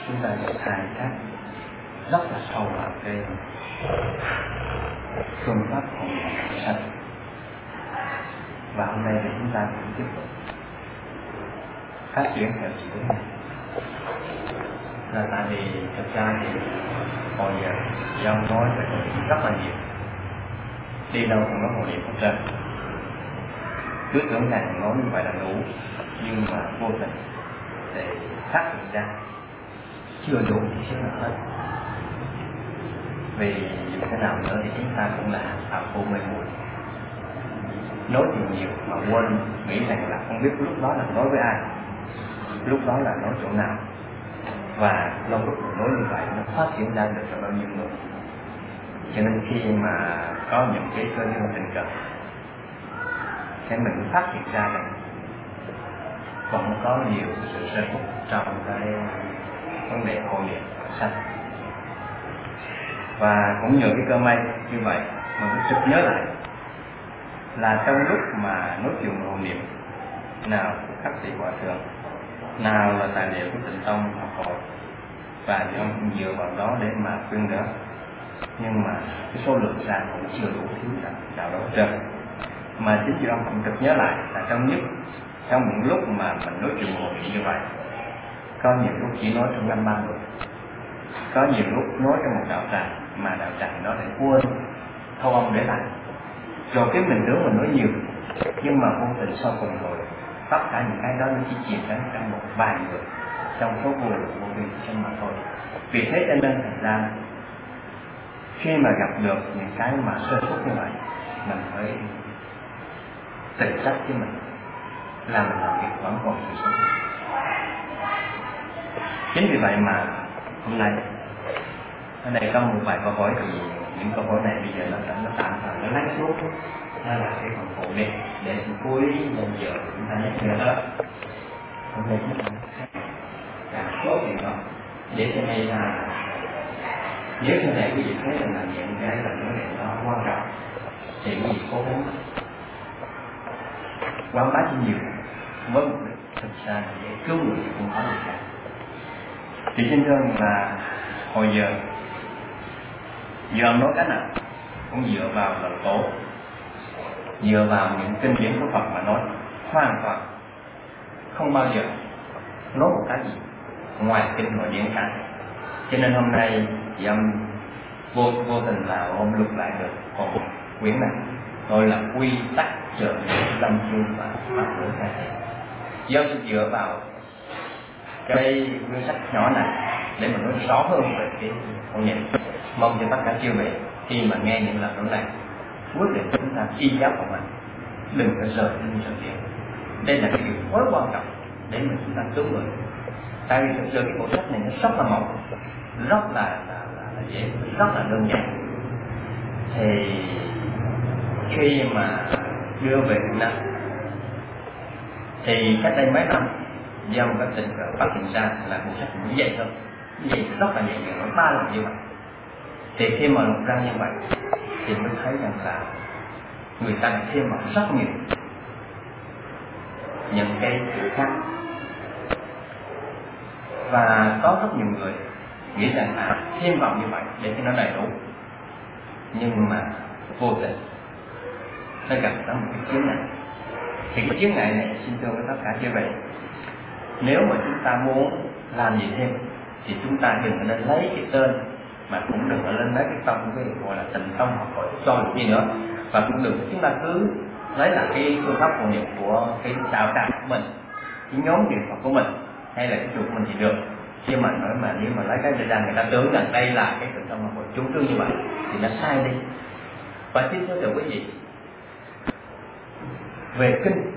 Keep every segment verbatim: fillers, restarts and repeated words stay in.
chúng ta sẽ khai thác rất là sâu vào cái phương pháp hồn nhập sanh. Và hôm nay thì chúng ta cũng tiếp tục phát triển theo chiều hướng này. Là tại vì thực ra thì hồi giờ do nói về hồn niệm rất là nhiều, đi đâu cũng có hồn niệm hết trơn. Cứ tưởng rằng nói như vậy là đủ, nhưng mà vô tình thì phát hiện ra chưa đủ thì sẽ là hết. Vì dù thế nào nữa thì chúng ta cũng là phạm phu mê muội, nói thì nhiều mà quên nghĩ rằng là không biết lúc đó là nói với ai, lúc đó là nói chỗ nào, và lâu lúc mình nói như vậy nó phát triển ra được cho bao nhiêu người. Cho nên khi mà có những cái cơ duyên tình cờ thì mình phát hiện ra rằng còn có nhiều sự sơ hút trong cái vấn đề hồn niệm sanh. Và cũng nhờ cái cơ may như vậy mà mình sực nhớ lại là trong lúc mà nói chuyện hồn niệm, nào các sĩ hòa thượng, nào là tài liệu của Tịnh Tông học hội, và ông cũng dựa vào đó để mà khuyên đỡ, nhưng mà cái số lượng ra cũng chưa đủ, thiếu nào đó trơn. Mà chính vì ông cũng trực nhớ lại là trong nhất trong những lúc mà mình nói chuyện hồn niệm như vậy, có nhiều lúc chỉ nói trong năm ba người, có nhiều lúc nói trong một đạo tràng mà đạo tràng đó lại quên thâu ông để lại, rồi cái mình tưởng mình nói nhiều, nhưng mà vô tình sau cùng rồi tất cả những cái đó nó chỉ chìm đến trong một vài người trong số vô lượng vô biên trong mà thôi. Vì thế cho nên thành ra khi mà gặp được những cái mà sơ suất như vậy, mình phải tự trách với mình là mình làm việc vẫn còn sự sơ suất. Chính vì vậy mà hôm nay ở đây có một vài câu hỏi, thì những câu hỏi này bây giờ nó nó tạm thời nó lắng xuống, hay là cái phần phụ đi để cuối lần giờ chúng ta nhắc nhở đó. Hôm nay chúng ta càng tốt thì đó, để cho nên là nếu sau này quý vị thấy là những cái lần nói này nó quan trọng thì quý vị cố gắng quảng bá cho nhiều với mục đích thực ra là để cứu người thì không có gì cả. Thì xin thưa là hồi giờ giờ nói cái nào cũng dựa vào lời tổ, dựa vào những kinh điển của Phật mà nói, hoàn toàn không bao giờ nói một cái gì ngoài kinh nội điển cả. Cho nên hôm nay dâm vô vô tình là ôm lục lại được một quyển này, gọi là quy tắc trợ lâm chung và pháp ngữ khai thị. Do sự dựa vào cái quyển sách nhỏ này để mình nói rõ hơn về cái hồn niệm, mong cho tất cả chư vị khi mà nghe những lời nói này quyết định chúng ta chi giáo của mình, đừng có rời tinh rời điện. Đây là cái điều quá quan trọng để mình chúng ta cứu người. Tại vì thực sự cái bộ sách này nó rất là mỏng, rất là, là, là, là dễ, rất là đơn giản. Thì khi mà đưa về Việt Nam thì cách đây mấy năm do một cái tình cờ phát hiện ra là bộ sách cũng vậy thôi, vậy rất là nhẹ nhàng, nói ba lần như vậy. Thì khi mà lục ra như vậy thì mới thấy rằng là người ta đã thêm vào rất nhiều những cái chữ khác, và có rất nhiều người nghĩ rằng là thêm vào như vậy để cho nó đầy đủ, nhưng mà vô tình nó gặp tới một cái chướng ngại. Thì cái chướng ngại này xin thưa với tất cả chư vị, nếu mà chúng ta muốn làm gì thêm thì chúng ta đừng có nên lấy cái tên, mà cũng đừng có lên lấy cái tông cái gọi là Tịnh Tông học hội cho được gì nữa, và cũng đừng chúng ta cứ lấy là cái phương pháp hồn niệm của cái đạo tràng của mình, cái nhóm niệm Phật của mình hay là cái chùa của mình thì được. Nhưng mà nói mà nếu mà lấy cái để ra người ta tưởng rằng đây là cái Tịnh Tông học hội chủ trương như vậy thì nó sai đi. Và xin thưa quý vị, về kinh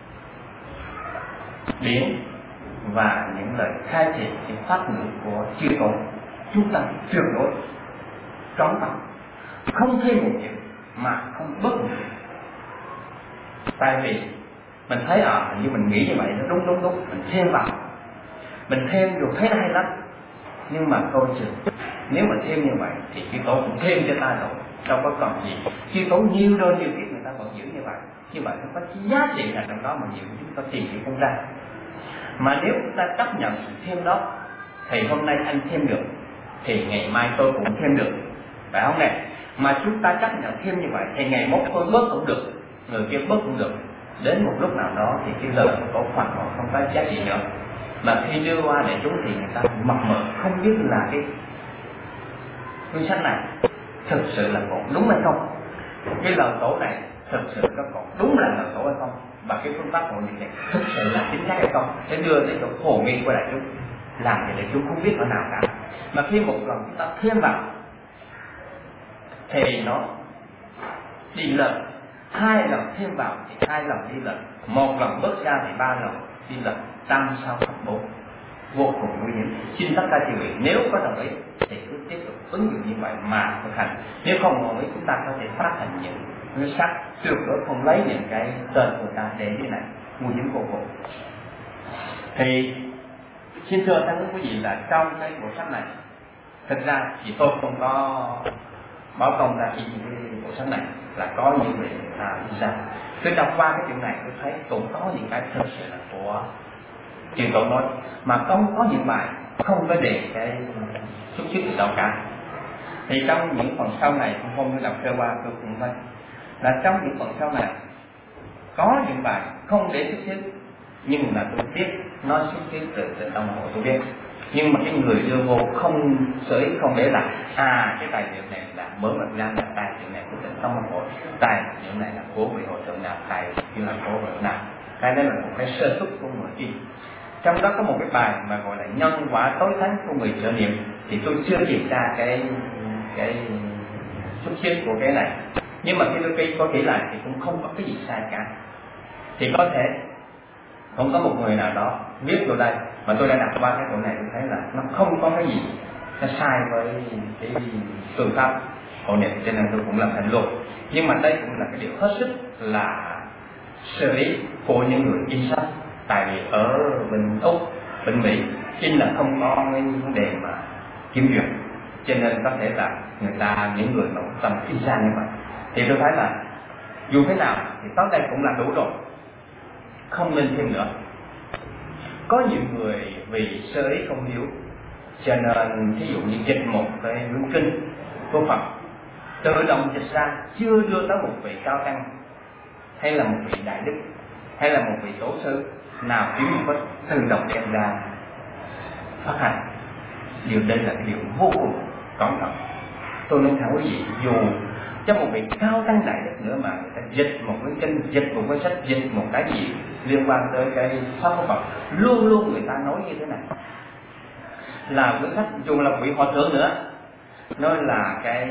điển và những lời khai thị cái pháp ngữ của chư tổ, chúng ta tuyệt đối trọn tâm, không thêm một chuyện mà không bớt một chuyện. Tại vì mình thấy ở à, như mình nghĩ như vậy nó đúng đúng đúng, mình thêm vào, mình thêm rồi thấy nó hay lắm, nhưng mà coi chừng nếu mà thêm như vậy thì chư tổ cũng thêm cho ta rồi, đâu có còn gì. Chư tổ nhiều đôi nhiều kiếp người ta vẫn giữ như vậy, như vậy nó có giá trị là trong đó mà nhiều chúng ta tìm hiểu không ra. Mà nếu chúng ta chấp nhận sự thêm đó thì hôm nay anh thêm được thì ngày mai tôi cũng thêm được, phải không này? Mà chúng ta chấp nhận thêm như vậy thì ngày mốt tôi bớt cũng được, người kia bớt cũng được. Đến một lúc nào đó thì cái lời của Phật họ không có giá trị nữa. Mà khi đưa qua để chúng thì người ta mập mờ không biết là cái cuốn sách này thực sự là còn đúng hay không, cái lời tổ này thực sự có còn đúng là lời tổ hay không, và cái phương pháp hội niệm này thực sự là chính xác hay không, để đưa đến chỗ phổ nghi của đại chúng, làm cho đại chúng không biết ở nào cả. Mà khi một lần chúng ta thêm vào thì nó đi lệch, hai lần thêm vào thì hai lần đi lệch, một lần bớt ra thì ba lần đi lệch, tam sao thập bốn, vô cùng nguy hiểm. Xin tất cả chư vị nếu có đồng ý thì cứ tiếp tục ứng dụng như vậy mà thực hành. Nếu không đồng ý chúng ta có thể phát hành những cái sách tuyệt đối không lấy những cái tên của ta để như này, nguy hiểm vô cùng. Thì xin thưa tất cả quý vị là trong cái bộ sách này, thực ra thì tôi không có báo công ra in cái bộ sách này, là có những vị à ra. Tôi đọc qua cái chuyện này tôi thấy cũng có những cái thực sự là của truyền tổ nói, mà không có những bài không có đề cái xuất xứ từ đâu cả. Thì trong những phần sau này không không như đọc sơ qua tôi cũng thấy là trong những phần sau này có những bài không để xuất xứ, nhưng là tôi biết nó xuất xứ từ từ trong hội tôi biết, nhưng mà cái người đưa vô không sở ý không để là à cái tài liệu này là mới mật ra là tài liệu này của tỉnh trong hội, tài liệu này là của vị hội trưởng nào, tài liệu là của hội nào. Cái đó là một cái sơ xuất của người in. Trong đó có một cái bài mà gọi là nhân quả tối thắng của người trợ niệm, thì tôi chưa kiểm tra cái cái xuất xứ của cái này, nhưng mà khi tôi có kỹ lại thì cũng không có cái gì sai cả. Thì có thể không có một người nào đó viết vào đây mà tôi đã đặt qua cái chỗ này, tôi thấy là nó không có cái gì nó sai với cái phương pháp hội niệm, cho nên tôi cũng làm thành luôn. Nhưng mà đây cũng là cái điều hết sức là xử lý của những người in sách, tại vì ở bên Úc, bên Mỹ in là không có cái vấn đề mà kiểm duyệt, cho nên có thể là người ta những người mà tâm in ra như vậy. Thì tôi thấy là dù thế nào thì tới đây cũng là đủ rồi, không nên thêm nữa. Có nhiều người vì sơ ý không hiểu, cho nên thí dụ như dịch một cái nguyên kinh của Phật tự động dịch ra, chưa đưa tới một vị cao tăng hay là một vị đại đức hay là một vị tổ sư nào hiểu một cách tự động đem ra phát hành. Điều đây là cái điều vô cùng cẩn thận. Tôi nói thẳng quý vị, dù trong một vị cao tăng đại đức nữa mà người ta dịch một cái kinh, dịch một cái sách, dịch một cái gì liên quan tới cái pháp của Phật, luôn luôn người ta nói như thế này là cái sách, dù là vị hòa thượng nữa, nói là cái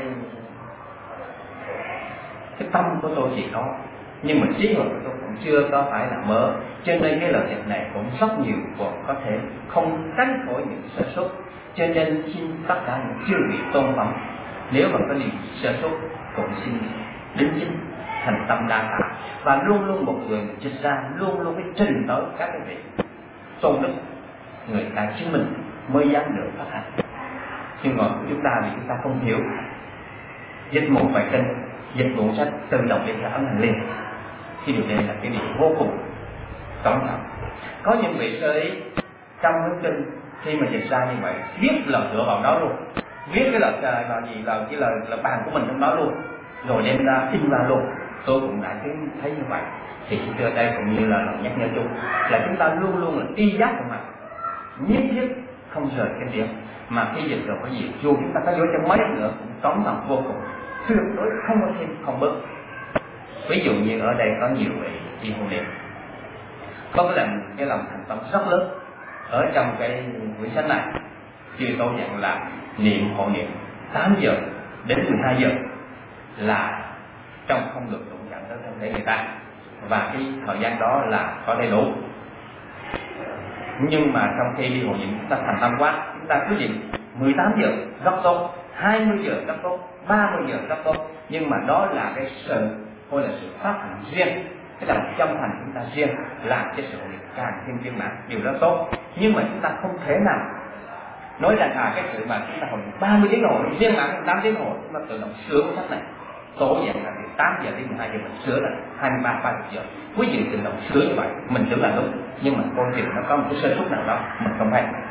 cái tâm của tôi chỉ có, nhưng mà trí huệ của tôi cũng chưa có phải là mở, cho nên cái lời dịch này cũng rất nhiều còn có thể không tránh khỏi những sơ suất. Cho nên xin tất cả những chư vị tôn phẩm, nếu mà có điều gì sơ suất cũng xin đính chính thành tâm đa tạ, và luôn luôn một người dịch ra luôn luôn phải trình tới các cái vị tôn đức, người ta chứng minh mới dám được phát hành. Nhưng mà chúng ta vì chúng ta không hiểu, dịch một bài kinh, dịch một sách tự động để ra ấn hành liền, thì điều này là cái điều vô cùng cẩn thận. Có những vị sơ ý trong hướng kinh khi mà dịch ra như vậy, viết lời dựa vào đó luôn, viết cái lời là gì là cái lời là bàn của mình trong đó luôn, rồi đem ra in ra luôn. Tôi cũng đã thấy, thấy như vậy. Thì trước đây cũng như là nhắc nhở chung là chúng ta luôn luôn là y giác của mình, nhất thiết không rời cái điểm. Mà khi dịch rồi có gì, dù chúng ta có vô trong mấy nữa cũng cẩn thận vô cùng, tuyệt đối không có thêm không bớt. Ví dụ như ở đây có nhiều vị đi hộ niệm, có cái lòng cái lòng thành tâm rất lớn ở trong cái quyển sách này. Chưa tôi nhận là niệm hộ niệm tám giờ đến mười hai giờ là trong không được đụng chạm tới thân thể người ta, và cái thời gian đó là có đầy đủ. Nhưng mà trong khi đi hộ niệm chúng ta thành tâm quá, chúng ta cứ niệm mười tám giờ rất tốt, hai mươi giờ rất tốt, ba mươi giờ rất tốt, nhưng mà đó là cái sự hoặc là sự phát hành riêng, cái lòng chân thành chúng ta riêng, làm cái sự niệm càng thêm viên mãn, điều đó tốt. Nhưng mà chúng ta không thể nào nói rằng à cái sự mà chúng ta hồi ba mươi tiếng hồ riêng là tám tiếng hồ chúng ta tự động sửa cái sách này, tổ dạng là từ tám giờ đến mười hai giờ mình sửa là hai mươi ba ba mươi giờ, quý vị tự động sửa như vậy mình tưởng là đúng, nhưng mà câu chuyện nó có một cái sơ suất nào đó mình không hay.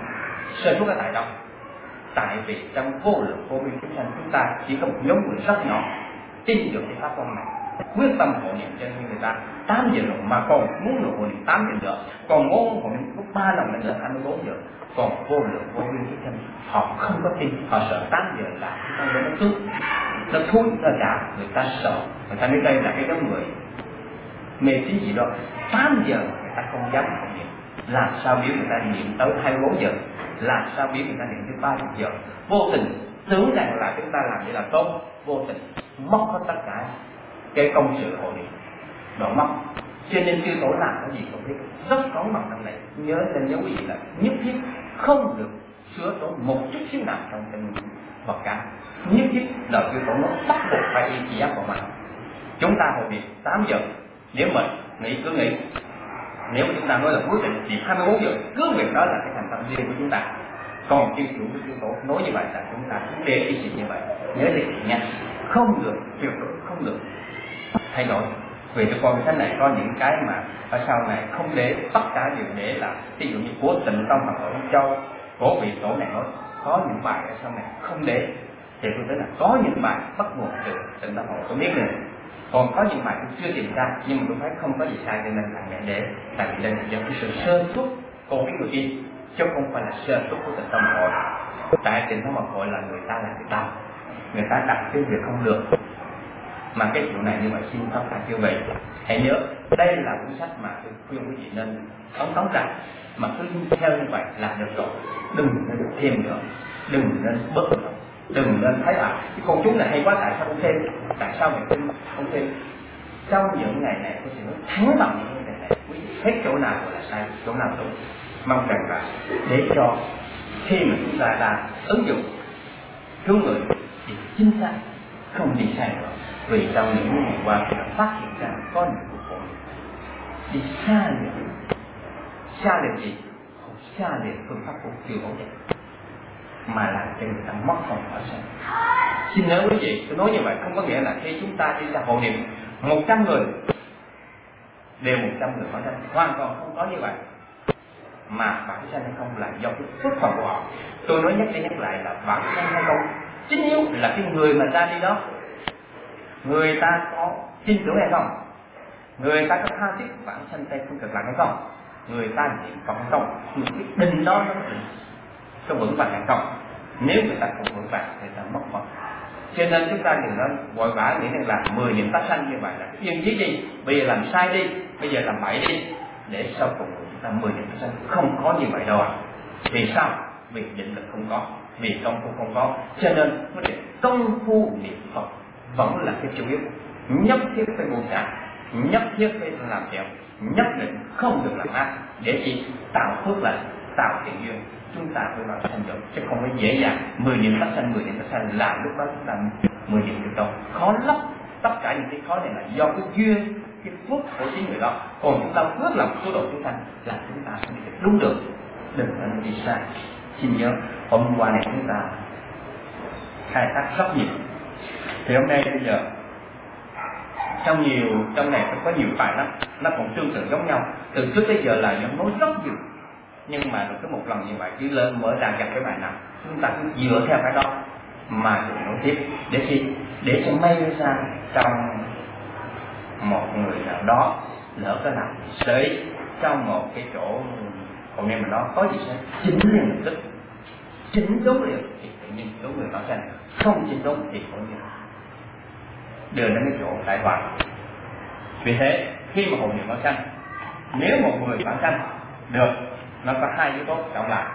Sơ suất ở tại đâu? Tại vì trong vô lượng vô biên chúng sanh chúng ta chỉ có một nhóm người rất nhỏ tin được cái pháp môn này, quyết tâm hộ niệm cho nên người ta tám giờ rồi mà còn muốn được hộ niệm tám giờ nữa, còn muốn hộ niệm lúc ba lần nữa hai mươi bốn giờ, còn vô lượng vô biên chúng sanh họ không có tin, họ sợ tám giờ là chúng ta nó cướp, nó thua chúng ta trả, người ta sợ, người ta nói đây là cái nhóm người mê tín gì đó. Tám giờ người ta không dám hộ niệm, làm sao biết người ta niệm tới hai mươi bốn giờ, làm sao biết người ta niệm tới ba mươi giờ, vô tình tưởng rằng là chúng ta làm vậy là tốt, vô tình mất hết tất cả cái công sự hộ niệm, đoạn mất. Cho nên chư tổ làm cái gì không biết, rất có mặt trong này. Nhớ nên nhớ quý vị là nhất thiết không được sửa đổi một chút xíu nào trong kinh Phật cả. Nhất thiết là chư tổ nó bắt buộc phải y chỉ áp vào mặt. Chúng ta hộ niệm tám giờ, nếu mình nghĩ cứ nghĩ, nếu chúng ta nói là quyết định niệm hai mươi bốn giờ, cứ việc đó là cái thành tâm riêng của chúng ta. Còn chư chủ của chư tổ nói như vậy là chúng ta cũng để ý sự như vậy. Nhớ để nha, không được, tuyệt đối không được thay đổi. Vì cái con cái này có những cái mà ở sau này không để, tất cả đều để là ví dụ như của Tịnh Tông hoặc của Long Châu, của vị tổ này nói có những bài ở sau này không để, thì tôi thấy là có những bài bắt nguồn từ Tịnh Tông hội tôi biết rồi. Còn có những bài tôi chưa tìm ra, nhưng mà tôi thấy không có gì sai cho nên là mẹ để, tại vì đây là do cái sự sơ suất của cái người kia, chứ không phải là sơ suất của Tịnh Tông hội. Tại Tịnh Tông hội là người ta làm cái tâm, người ta đặt cái việc không được. Mà cái chuyện này như vậy xin tất cả quý vị hãy nhớ, đây là cuốn sách mà tôi khuyên quý vị nên ống tống ra, mà cứ theo như vậy là được rồi, đừng nên thêm nữa, đừng nên bớt nữa, đừng nên thấy là cái con chú này hay quá tại sao không thêm, tại sao mình không không thêm. Trong những ngày này tôi sẽ nói thắng bằng những ngày này, quý vị thấy chỗ nào là sai, chỗ nào đúng, mong rằng là để cho khi mà chúng ta đang ứng dụng cứu người thì chính xác, không đi sai nữa. Vì trong những ngày qua chúng ta phát hiện ra có những cuộc hội đi xa liền, xa liền gì? Xa liền phương pháp của chư Tổ vậy, mà làm cho người ta mất phòng ở sanh. Xin nhớ quý vị, tôi nói như vậy không có nghĩa là khi chúng ta đi ra hộ niệm một trăm người đều một trăm người ở sanh, hoàn toàn không có như vậy. Mà bản sanh hay không là do cái phước phần của họ. Tôi nói nhắc đi nhắc lại là bản sanh hay không chính yếu là cái người mà ra đi đó, người ta có tin tưởng hay không, người ta có tha thiết bản sanh tây phương cực lạc hay không, người ta niệm Phật hay không, người cái định đó nó có vững vàng hay không. Nếu người ta không vững vàng người ta mất Phật. Cho nên chúng ta đừng nên vội vã nghĩ rằng là mười niệm tác sanh như vậy là yên chí đi, bây giờ làm sai đi, bây giờ làm bậy đi, để sau cùng chúng ta mười niệm tác sanh. Không có như vậy đâu ạ. Vì sao? Vì định lực không có, vì công phu không có, cho nên quyết định công phu niệm Phật vẫn là cái chủ yếu. Nhất thiết phải buông xả, nhất thiết phải làm khéo, nhất định không được làm ác, để chỉ tạo phước lành, tạo thiện duyên. Chúng ta phải vào thành dụng, chứ không phải dễ dàng mười niệm tác sanh, mười niệm tác sanh là lúc đó chúng ta mười niệm được đâu. Khó lắm. Tất cả những cái khó này là do cái duyên, cái phước của chính người đó. Còn chúng ta phước làm số độ chúng sanh là chúng ta sẽ đi đúng được, đừng nên đi sai. Xin nhớ hôm qua này chúng ta khai thác rất nhiều. Thì hôm nay bây giờ trong nhiều trong này có nhiều bài lắm, nó cũng tương tự giống nhau. Từ trước tới giờ là giống nói rất nhiều, nhưng mà được cái một lần như vậy cứ lên mở ra gặp cái bài nào chúng ta cứ dựa theo cái đó mà được nói tiếp, để chi để cho may ra trong một người nào đó lỡ cái nào sới trong một cái chỗ còn em mà đó có gì sẽ chỉnh liền lập tức, chỉnh đúng liền thì tự nhiên đúng người bảo sanh, không chỉnh đúng thì cũng như đưa đến cái chỗ đại hoại. Vì thế khi mà hộ niệm bảo sanh, nếu một người bảo sanh được, nó có hai yếu tố trọng lại.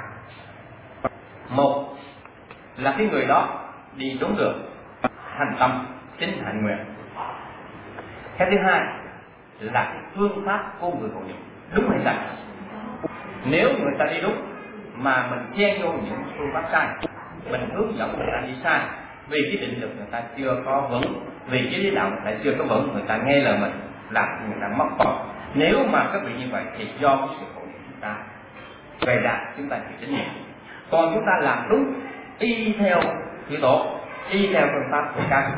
Một là cái người đó đi đúng đường, hành tâm chính hạnh nguyện. Cái thứ hai là cái phương pháp của người hộ niệm đúng hay sai. Nếu người ta đi đúng mà mình chen vô những phương pháp sai, mình hướng dẫn người ta đi sai, vì cái định lực người ta chưa có vững, vì cái lý đạo người ta chưa có vững, người ta nghe lời mình làm người ta mất Phật. Nếu mà các vị như vậy thì do cái sự hộ niệm chúng ta về đạt chúng ta chịu trách nhiệm. Còn chúng ta làm đúng y theo chữ tổ, y theo phương pháp của các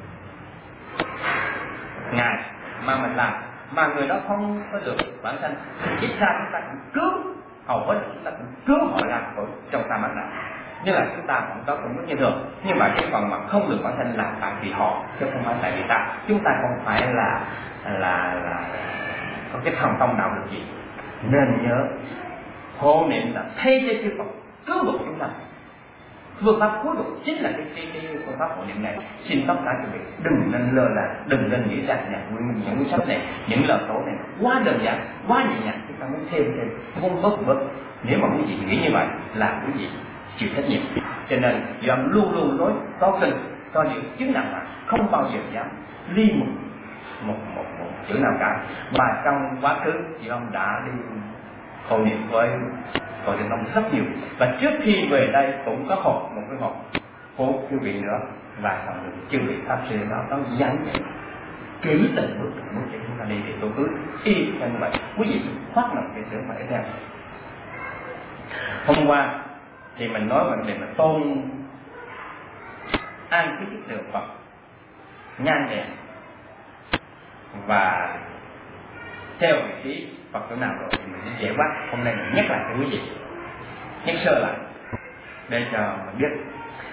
ngài mà mình làm mà người đó không có được bản thân, ít ra chúng ta cũng cứu hầu hết chúng ta cũng cứu họ ra khỏi trong tam ác đạo. Như là chúng ta cũng có cũng rất như thường, nhưng mà cái phần mà không được bản thân là tại vì họ chứ không phải tại vì ta. Chúng ta không phải là là là có cái thần thông đạo được gì. Nên nhớ hộ niệm là thay cho chư Phật cứu độ chúng ta. Phương pháp cứu độ chính là cái, cái, cái phương pháp hộ niệm này. Xin tất cả quý vị đừng nên lơ là, đừng nên nghĩ rằng những những cuốn sách này, những lời tổ này quá đơn giản, quá nhẹ nhàng, chúng ta muốn thêm thêm, không bớt bớt. Nếu mà quý vị nghĩ như vậy là quý vị chịu trách nhiệm. Cho nên dòng luôn luôn nói có kinh, có những chứng nặng mà không bao giờ dám ly một một một, một chữ nào cả. Mà trong quá khứ chị ông đã đi hộ niệm với Hội Thiền Tông rất nhiều, và trước khi về đây cũng có họp một cái họp của quý vị nữa, và xong rồi chư vị pháp sư đó có dạy kỹ từng bước từng bước để chúng ta đi thì tôi cứ y theo như vậy. Quý vị phát động cái tưởng phải theo. Hôm qua thì mình nói vấn đề là tôn an cái chức tượng Phật nhan đèn và theo vị trí Phật chỗ nào rồi thì mình sẽ dễ quá. Hôm nay mình nhắc lại cho quý vị, nhắc sơ lại để cho mình biết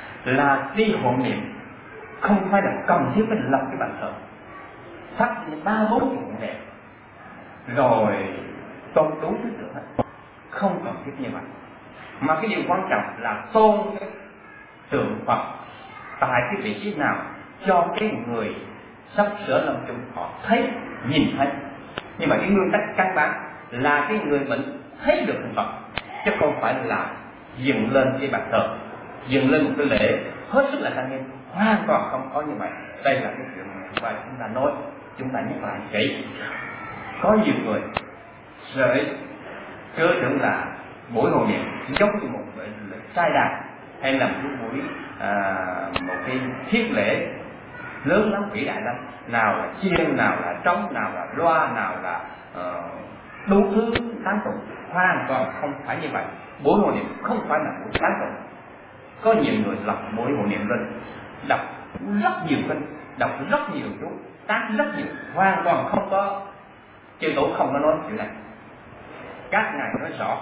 là đi hộ niệm không phải là cần thiết phải lập cái bàn thờ thắp ba bốn chục ngọn đèn rồi tôn đúng thứ tượng hết, không cần thiết như vậy. Mà cái điều quan trọng là tôn cái tượng Phật tại cái vị trí nào cho cái người sắp sửa lâm chung họ thấy, nhìn thấy. Nhưng mà cái nguyên tắc căn bản là cái người bệnh thấy được hình Phật, chứ không phải là dựng lên cái bàn thờ, dựng lên một cái lễ hết sức là trang nghiêm, hoàn toàn không có như vậy. Đây là cái chuyện mà chúng ta nói, chúng ta nhắc lại kỹ. Có nhiều người sẽ cứ tưởng là buổi hộ niệm giống như một lễ trai đàn hay là một cái buổi à, một cái thiết lễ lớn lắm, vĩ đại lắm, nào là chiên, nào là trống, nào là loa, nào là uh, đủ thứ tán tụng. Hoàn toàn không phải như vậy. Buổi hộ niệm không phải là buổi tán tụng. Có nhiều người lập buổi hộ niệm lên, đọc rất nhiều kinh, đọc rất nhiều chú, tán rất nhiều, hoàn toàn không có, chư tổ không có nói chuyện này. Các ngài nói rõ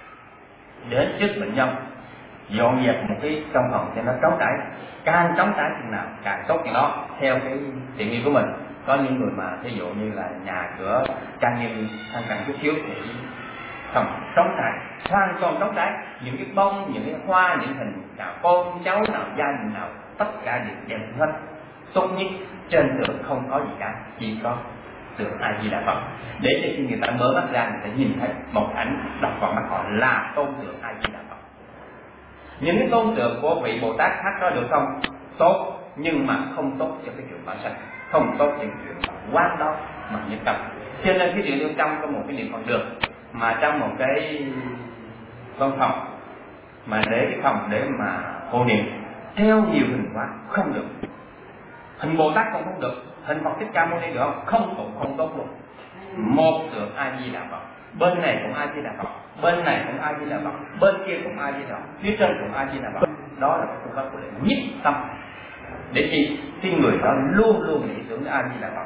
đến trước bệnh nhân dọn dẹp một cái trong phòng cho nó trống trải, càng trống trải chừng nào càng tốt chừng đó, theo cái tiện nghi của mình. Có những người mà ví dụ như là nhà cửa trang nghiêm sang càng chút xíu thì không trống trải, hoàn toàn trống trải, những cái bông, những cái hoa, những hình nào con cháu nào gia đình nào tất cả đều đem hết. Tốt nhất trên tượng không có gì cả, chỉ có tượng A Di Đà Phật, để cho khi người ta mở mắt ra người ta nhìn thấy một ảnh đập vào mắt họ là tôn tượng A Di Đà Phật. Những cái tôn tượng của vị Bồ Tát khác đó được không? Tốt, nhưng mà không tốt cho cái chuyện bản sanh, không tốt cho cái chuyện quán đó mà nhất tâm. Cho nên cái chuyện trong có một cái niệm Phật được, mà trong một cái văn phòng mà để cái phòng để mà hộ niệm theo nhiều hình quá không được. Hình Bồ Tát cũng không được, hình Phật Thích Ca Mâu Ni được không? Không, cũng không tốt luôn. Một tượng A Di Đà Phật, bên này cũng A Di Đà Phật, bên này cũng A Di Đà Phật, bên kia cũng A Di Đà Phật, phía trên cũng A Di Đà Phật. Đó là phương pháp của lễ nhất tâm, để chi cái người đó luôn luôn nghĩ tưởng đến A Di Đà Phật,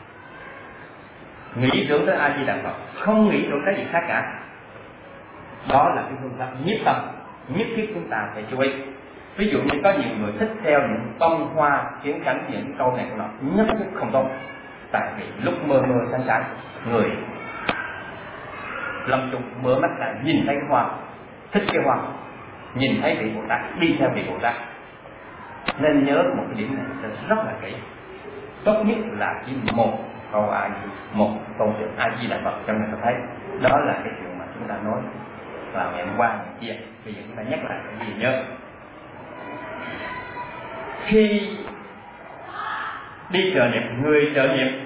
nghĩ tưởng đến A Di Đà Phật, không nghĩ tưởng cái gì khác cả. Đó là cái phương pháp nhất tâm, nhất thiết chúng ta phải chú ý. Ví dụ như có nhiều người thích theo những bông hoa kiến cánh, những câu này của nó nhất thiết không tốt. Tại vì lúc mơ mơ sáng sáng, người lâm chung mở mắt lại nhìn thấy hoa, thích cái hoa, nhìn thấy vị Bồ Tát, đi theo vị Bồ Tát. Nên nhớ một cái điểm này rất là kỹ. Tốt nhất là chỉ một câu A Di, một câu tượng A Di Đà Phật trong này ta thấy. Đó là cái chuyện mà chúng ta nói vào ngày hôm qua ngày kia. Bây giờ chúng ta nhắc lại cái gì nhớ. Khi đi trợ niệm, người trợ niệm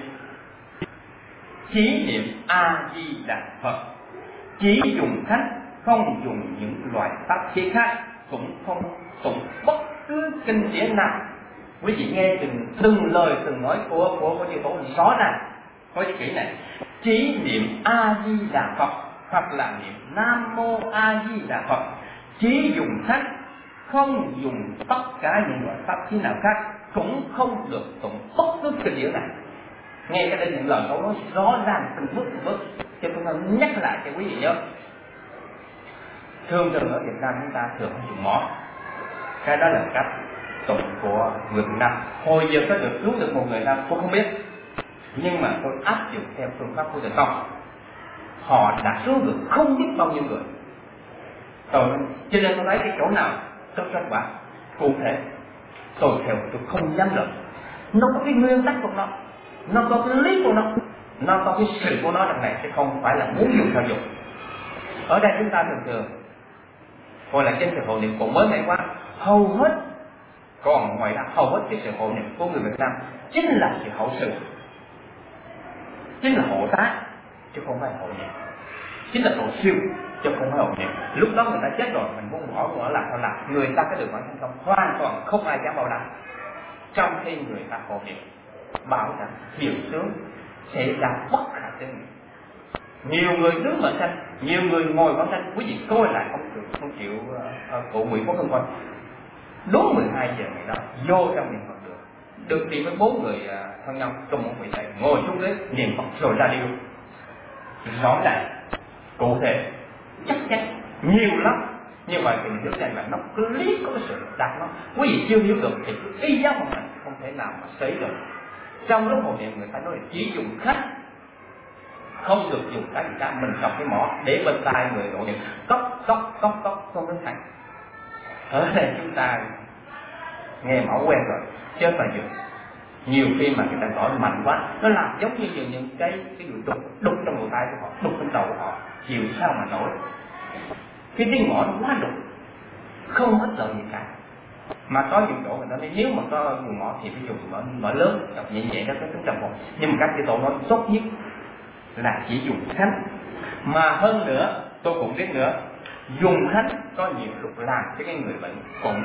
chỉ niệm A Di Đà Phật, chỉ dùng thánh, không dùng những loại pháp chế khác, cũng không tụng bất cứ kinh điển nào. Quý vị nghe từng từng lời từng nói của của của chư Tổ rõ ràng, có chữ kỹ này: chỉ niệm A Di Đà Phật hoặc là niệm Nam Mô A Di Đà Phật, chỉ dùng thánh, không dùng tất cả những loại pháp khí nào khác, cũng không được tụng bất cứ kinh điển này. Nghe cái đây những lời câu nói rõ ràng từng bước từng bước, cho tôi nhắc lại cho quý vị nhớ. Thường thường ở Việt Nam chúng ta thường hay dùng mỏ. Cái đó là cách tụng của người Việt Nam. Hồi giờ có được cứu được một người Nam tôi không biết, nhưng mà tôi áp dụng theo phương pháp của Thầy Tông. Họ đã cứu được không biết bao nhiêu người. Tôi cho nên tôi thấy cái chỗ nào rất rất quả cụ thể, tôi theo tôi không dám luận. Nó có cái nguyên tắc của nó, nó có cái lý của nó, nó có cái sự của nó trong này, chứ không phải là muốn dùng theo dùng. Ở đây chúng ta thường thường gọi là trên sự hộ niệm cũng mới mẻ quá, hầu hết, còn ngoài ra hầu hết cái sự hộ niệm của người Việt Nam chính là sự hậu sự, chính là hộ tá, chứ không phải hộ niệm, chính là hộ siêu, chứ không phải hộ niệm. Lúc đó người ta chết rồi, mình muốn bỏ bỏ làm sao làm, người ta có được bản thân không, hoàn toàn không ai dám bảo đảm. Trong khi người ta hộ niệm bảo rằng hiệu sướng sẽ ra bất khả tư nghị. Nhiều người đứng mở sanh, nhiều người ngồi mở sanh, quý vị coi lại không chịu không chịu uh, cụ Nguyễn Quốc Hưng Quân. Đúng mười hai giờ ngày đó vô trong niệm Phật được, được đi với bốn người uh, thân nhân trong một vị thầy ngồi xuống ghế niệm Phật rồi ra đi luôn. Rõ ràng, cụ thể, chắc chắn nhiều lắm. Như vậy thì mình hiểu rằng là nó cứ lý có cái sự đặt nó. Quý vị chưa hiểu được thì cứ y giáo một mình không thể nào mà sấy được. Trong lúc hộ niệm người ta nói là chỉ dùng khách, không được dùng cái gì cả. Mình cầm cái mỏ để bên tai người hộ niệm cốc cốc cốc cốc không đến thành. Ở đây chúng ta nghe mỏ quen rồi, chứ phải dừng. Nhiều khi mà người ta gọi mạnh quá, nó làm giống như những, những cái cái đục đục đục trong đầu tay của họ, đục trong đầu của họ, chịu sao mà nổi. Cái tiếng mỏ nó quá đục, không hết lợi gì cả. Mà có những chỗ người ta nói nếu mà có dùng mỏ thì phải dùng mỏ, mỏ lớn, đọc nhẹ nhẹ đó có tính trầm một. Nhưng mà các cái tổ nói tốt nhất là chỉ dùng khánh. Mà hơn nữa, tôi cũng biết nữa, dùng khánh có nhiều lúc làm cho cái người bệnh cũng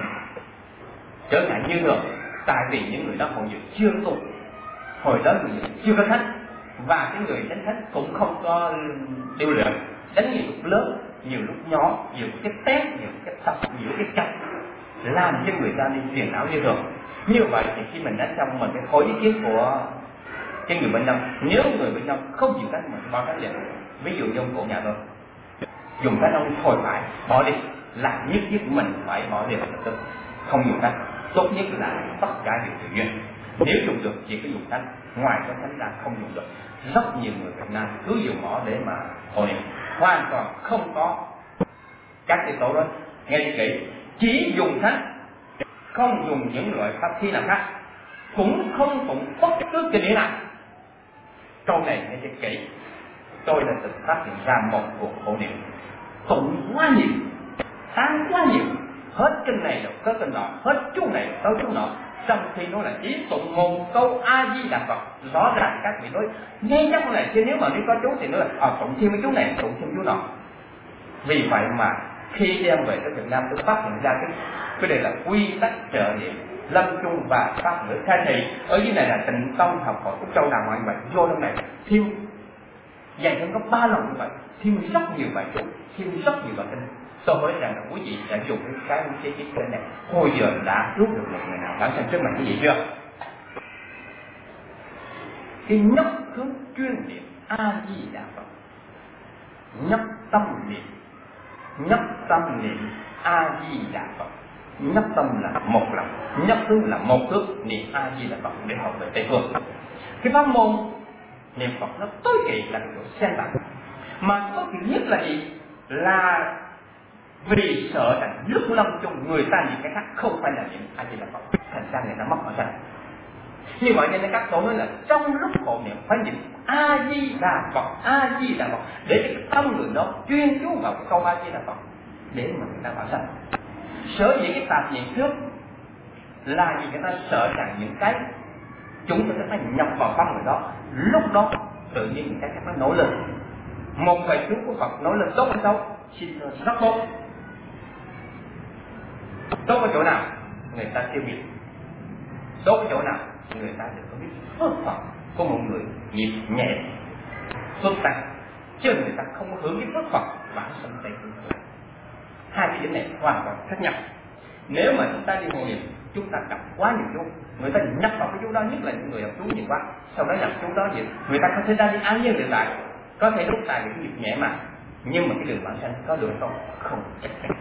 trở ngại như thường. Tại vì những người đó hồi giờ chưa tu, hồi đó người chưa có khánh, và cái người đánh khánh cũng không có điều luyện, đánh nhiều lúc lớn, nhiều lúc nhỏ, nhiều cái tét, nhiều cái tập, nhiều cái chặt, làm cho người ta đi phiền não như thường. Như vậy thì khi mình đánh xong mình phải hỏi ý kiến của cái người bệnh nhân. Nếu người bệnh nhân không chịu đánh mình bao cái gì, ví dụ dùng cổ nhà tôi dùng cái ông thôi phải bỏ đi, là nhất nhất mình phải bỏ đi lập tức, không dùng cách. Tốt nhất là tất cả đều tự nhiên. Nếu dùng được chỉ có dùng cách, ngoài cái cách ra không dùng được. Rất nhiều người Việt Nam cứ dùng mỏ để mà hộ niệm, hoàn toàn không có các cái tổ đó. Nghe kỹ, chỉ dùng cách, không dùng những loại pháp khí nào khác, cũng không tụng bất cứ cái nghĩa nào. Câu này nghe cho kỹ, tôi đã từng phát hiện ra một cuộc hộ niệm tụng quá nhiều, tán quá nhiều, hết kinh này rồi có kinh nọ, hết chú này tới chú nọ, trong khi nó là chỉ tụng một câu A Di Đà Phật. Rõ ràng các vị nói nghe chắc này, chứ nếu mà nếu có chú thì nói là à, tụng thêm mấy chú này, tụng thêm chú nọ. Vì vậy mà khi đem về tới Việt Nam tôi phát hiện ra cái cái này là quy tắc trợ niệm lâm chung và pháp ngữ khai thị. Ở dưới này là Tịnh Tông học hỏi Úc Châu đàng hoàng vậy, vô trong này thêm dạy thêm có ba lần như vậy, thêm rất nhiều bài chú, thêm rất nhiều bài kinh. Tôi hỏi rằng là quý vị đã dùng cái cái cái cái cái này hồi giờ đã cứu được một người nào bản thân trước mặt cái gì chưa? Cái nhấp hướng chuyên niệm A Di Đà Phật, nhấp tâm niệm, nhấp tâm niệm A Di Đà Phật. Nhấp tâm là một lòng, nhấp hướng là một hướng, niệm A Di Đà Phật để học về Tây phương. Cái pháp môn niệm Phật nó tối kỵ là cái chỗ xen tạp, mà tối kỵ nhất là gì? Là vì sợ rằng lúc lâm chung người ta niệm cái khác không phải là niệm A Di Đà Phật, thành ra người ta mất ở sanh. Như vậy nên các tổ nói là trong lúc hộ niệm phải niệm A Di Đà Phật, A Di Đà Phật, để cái tâm người đó chuyên chú vào cái câu A Di Đà Phật để mà người ta bảo sanh. Sở dĩ cái tạp niệm trước là vì người ta sợ rằng những cái chúng ta phải nhập vào tâm người đó, lúc đó tự nhiên những cái khác nó nổi lên. Một bài chú của Phật nổi lên tốt hay xấu? Xin thưa rất tốt. Tốt ở chỗ nào? Người ta chưa biết. Tốt ở chỗ nào? Người ta đều có biết phước Phật của một người nhịp nhẹ, phước tăng, chứ người ta không có hưởng cái phước Phật bản thân Tây phương. Hai cái điểm này hoàn toàn khác nhau. Nếu mà chúng ta đi hộ niệm, chúng ta đọc quá nhiều chú, người ta nhắc vào cái chú đó, nhất là những người đọc chú nhiều quá, sau đó nhập chú đó gì, người ta không thể ra đi an nhiên tự tại, có thể lúc tài bị nhịp nhẹ mà, nhưng mà cái đường bản sanh có được không? Không chắc chắn.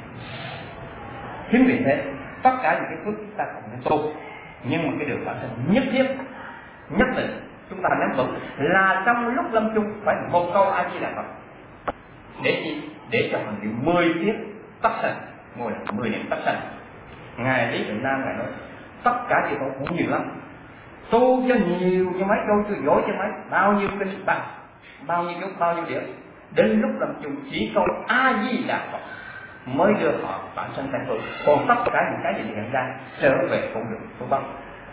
Chính vì thế tất cả những cái phước chúng ta cần phải tu, nhưng mà cái đường bản sanh nhất thiết nhất định chúng ta nắm vững là trong lúc lâm chung phải một câu A Di Đà Phật. Để chi? Để cho mình niệm mười tiếng tất sanh, ngồi là mười niệm tất sanh. Ngài Lý Tịnh Nam ngài nói tất cả điều đó cũng nhiều lắm, tu cho nhiều cho mấy câu, cho dối cho mấy bao nhiêu kinh bằng, bao nhiêu lúc bao nhiêu điểm, đến lúc lâm chung chỉ câu A Di Đà Phật mới đưa họ bản sanh thành phước. Còn tất cả những cái gì hiện ra trở về cũng được phước báo.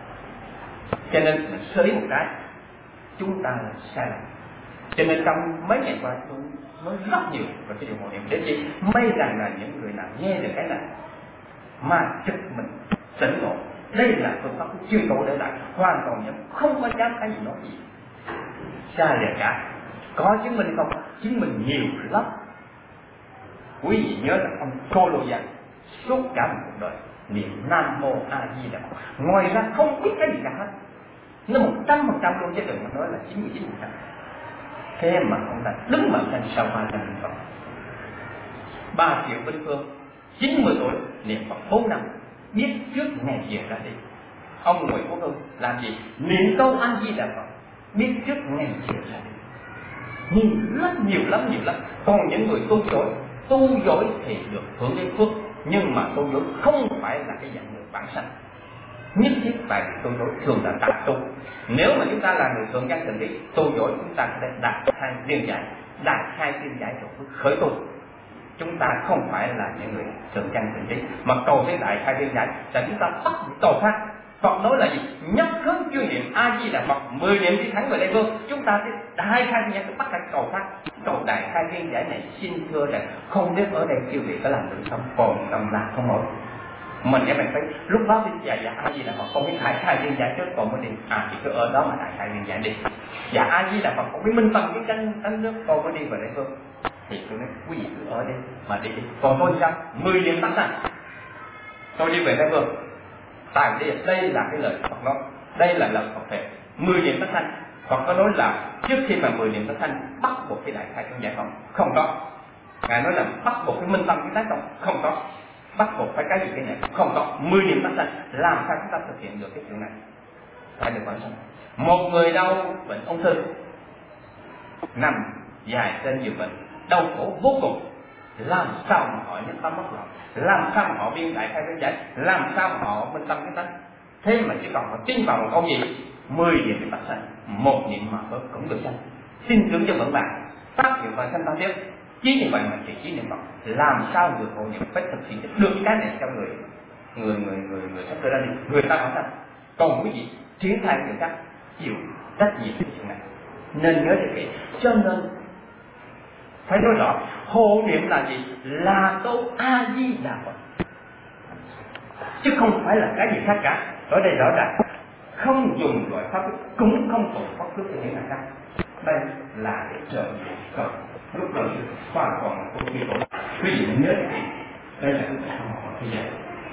Cho nên mình sơ ý một cái, chúng ta là sai lầm. Cho nên trong mấy ngày qua tôi nói rất nhiều về cái điều hộ niệm. Để gì? May rằng là những người nào nghe được cái này mà trực mình tỉnh ngộ, đây là phương pháp chuyên tổ để lại, hoàn toàn nhận, không có dám cái gì nói gì sai lệch cả. Có chứng minh không? Chứng minh nhiều lắm. Quý vị nhớ là ông Cô Lô Giang suốt cả một cuộc đời niệm Nam Mô A Di Đà Phật, ngoài ra không biết cái gì cả hết. Nó một trăm phần trăm luôn, chứ đừng mà nói là chín mươi chín phần trăm. Thế mà ông ta đứng mặt thành sau ba trăm niệm Phật. Ba Triệu Vinh Phương chín mươi tuổi niệm Phật bốn năm, biết trước ngày về ra đi. Ông Nguyễn Quốc Hưng làm gì? Niệm câu A Di Đà Phật, biết trước ngày về ra đi. Nhiều rất nhiều lắm, nhiều lắm. Còn những người tu dối, tu dối thì được hưởng đến phước, nhưng mà tu dối không phải là cái dạng người bản sanh. Nhất thiết tại vì tu dối thường là đạt tu. Nếu mà chúng ta là người thượng căn tịnh trí, tu dối chúng ta sẽ đạt hai viên giải, đạt hai viên giải rồi khởi tu. Chúng ta không phải là những người thượng căn tịnh trí mà cầu tới đại hai viên giải, là chúng ta bắt cầu phát. Phật nói là gì? Nhất hướng chuyên niệm A Di Đà Phật, mười niệm đi thắng về Tây Phương. Chúng ta sẽ đại khai viên giải, bắt cả cầu phát. Cầu đại khai viên giải này xin thưa rằng không biết ở đây chư vị có làm được không, còn tâm là không nổi. Mình các bạn thấy lúc đó thì dạ dạ A Di Đà Phật không biết đại khai viên giải trước còn mới đi, à thì cứ ở đó mà đại khai viên giải đi. Dạ A Di Đà Phật không biết minh tâm cái chân tánh nước còn mới đi về Tây Phương, thì tôi nói quý vị cứ ở đây mà đi đi. Còn tôi sao? Mười niệm tánh này tôi đi về Tây Phương. Tại vì đây là cái lời Phật nói, đây là lời Phật thề. Mười niệm tất sanh, Phật có nói là trước khi mà mười niệm tất sanh bắt buộc cái đại khai viên giải không? Không có. Ngài nói là bắt buộc cái minh tâm cái tánh không? Không có. Bắt buộc phải cái gì cái này? Không có. Mười niệm tất sanh, làm sao chúng ta thực hiện được cái chuyện này? Phải được bản sanh. Một người đau bệnh ung thư, nằm dài trên giường bệnh, đau khổ vô cùng, làm sao mà họ nhất tâm bất loạn, làm sao mà họ biên đại khai viên giải, làm sao mà họ minh tâm cái tánh. Thế mà chỉ còn họ tin vào một câu gì? Mười niệm cái tất sanh, một niệm mà cũng được sanh. Xin tưởng cho vững vàng, phát hiện và sanh tam tiếp, chí niệm vậy mà chỉ chí niệm Phật. Làm sao người hộ niệm phải thực hiện được cái này cho người người người người người sắp tới ra đi, người ta bản sanh. Còn quý vị triển khai người khác chịu trách nhiệm cái chuyện này, nên nhớ cho kỹ. Cho nên phải nói rõ hộ niệm là gì? Là câu A Di Đà Phật, chứ không phải là cái gì khác cả. Ở đây rõ ràng không dùng loại pháp luật, cũng không còn pháp luật cho những người khác. Đây là để trợ giúp cầu lúc đầu hoàn toàn là của quý vị. Quý vị nhớ thì đây là cái không học như vậy.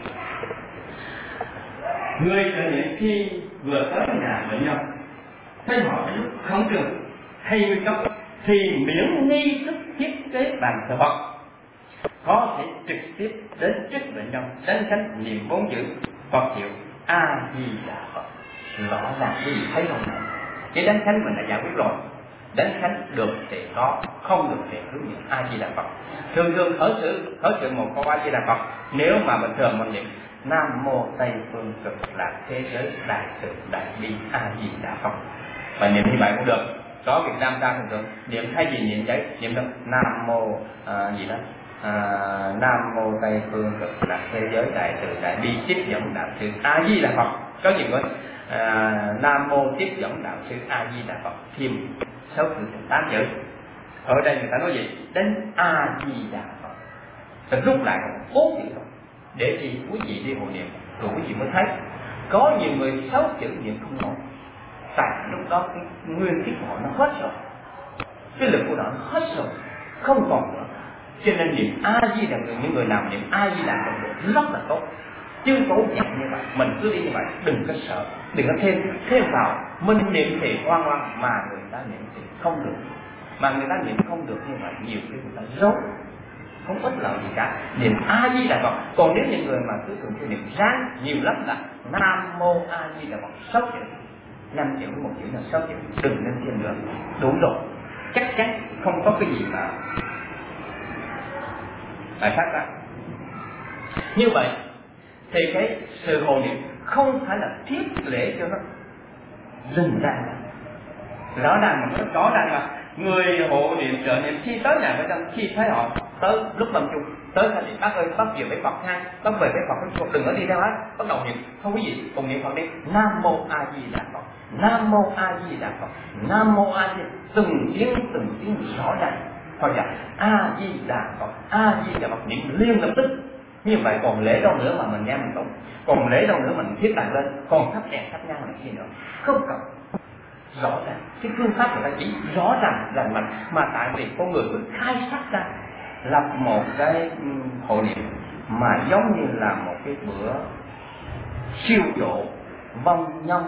Người trợ niệm khi vừa tới nhà bệnh nhân, thấy họ lúc không trường hay nguy cấp thì miễn nghi thức thiết kế bàn thờ Phật, có thể trực tiếp đến trước bệnh nhân đánh khánh niệm bốn chữ Phật hiệu A Di Đà Phật. Rõ ràng quý vị thấy không? Cái đánh khánh mình đã giải quyết rồi. Đánh khánh được thì có, không được thì cứ niệm A Di Đà Phật. Thường thường khởi sự khởi sự một câu A Di Đà Phật. Nếu mà bình thường mình niệm Nam Mô Tây Phương Cực Lạc Thế Giới Đại Từ Đại Bi A Di Đà Phật, và niệm như vậy cũng được. Có Việt Nam ta thường thường niệm thay vì niệm giấy niệm được Nam Mô à, gì đó à, Nam Mô Tây Phương Cực Lạc Thế Giới Đại Từ Đại Bi tiếp dẫn đạo sư A Di Đà Phật. Có nhiều người à, Nam Mô tiếp dẫn đạo sư A Di Đà Phật thêm sáu chữ tám chữ. Ở đây người ta nói gì? Đến A Di Đà Phật, rồi rút lại bốn chữ thôi, để thì quý vị đi hộ niệm rồi quý vị mới thấy. Có nhiều người sáu chữ niệm không nổi, tại lúc đó cái nguyên khí của họ nó hết rồi, cái lực của họ nó hết rồi, không còn nữa. Cho nên niệm A Di Đà, những người nào niệm A Di Đà được rất là tốt. Chứ cố nhận như vậy, mình cứ đi như vậy, đừng có sợ, đừng có thêm thêm vào. Mình niệm thì oan oan, mà người ta niệm thì không được. mà người ta niệm không được như vậy, nhiều khi người ta rối, không ích lợi gì cả. Niệm A Di Đà Phật. Còn nếu những người mà cứ thường xuyên niệm ráng nhiều lắm là Nam Mô A Di Đà Phật sáu chữ, năm chữ một chữ là sáu chữ, đừng nên thêm nữa, đủ rồi, chắc chắn không có cái gì mà phải khác đó. Như vậy thì cái sự hộ niệm không phải là thiết lễ cho nó rình rang. Rõ ràng mà nó rõ ràng là người hộ niệm trợ niệm khi tới nhà người ta, khi thấy họ tới lúc lâm chung tới thì bác ơi bác về với Phật ha, bác về với Phật, đừng có đi theo hết, bắt đầu niệm không quý vị cùng niệm Phật đi, Nam Mô A Di Đà Phật, Nam Mô A Di Đà Phật, Nam Mô A Di, từng tiếng từng tiếng rõ ràng, hoặc là A Di Đà Phật, A Di Đà Phật, niệm liên lập tức. Như vậy còn lễ đâu nữa mà mình nghe mình tụng, còn lễ đâu nữa mình thiết tặng lên, còn thắp đèn thắp nhang này kia nữa, không cần. Rõ ràng cái phương pháp người ta chỉ rõ ràng là mình, mà tại vì con người cứ khai phát ra lập một cái hộ niệm mà giống như là một cái bữa siêu độ vong nhân,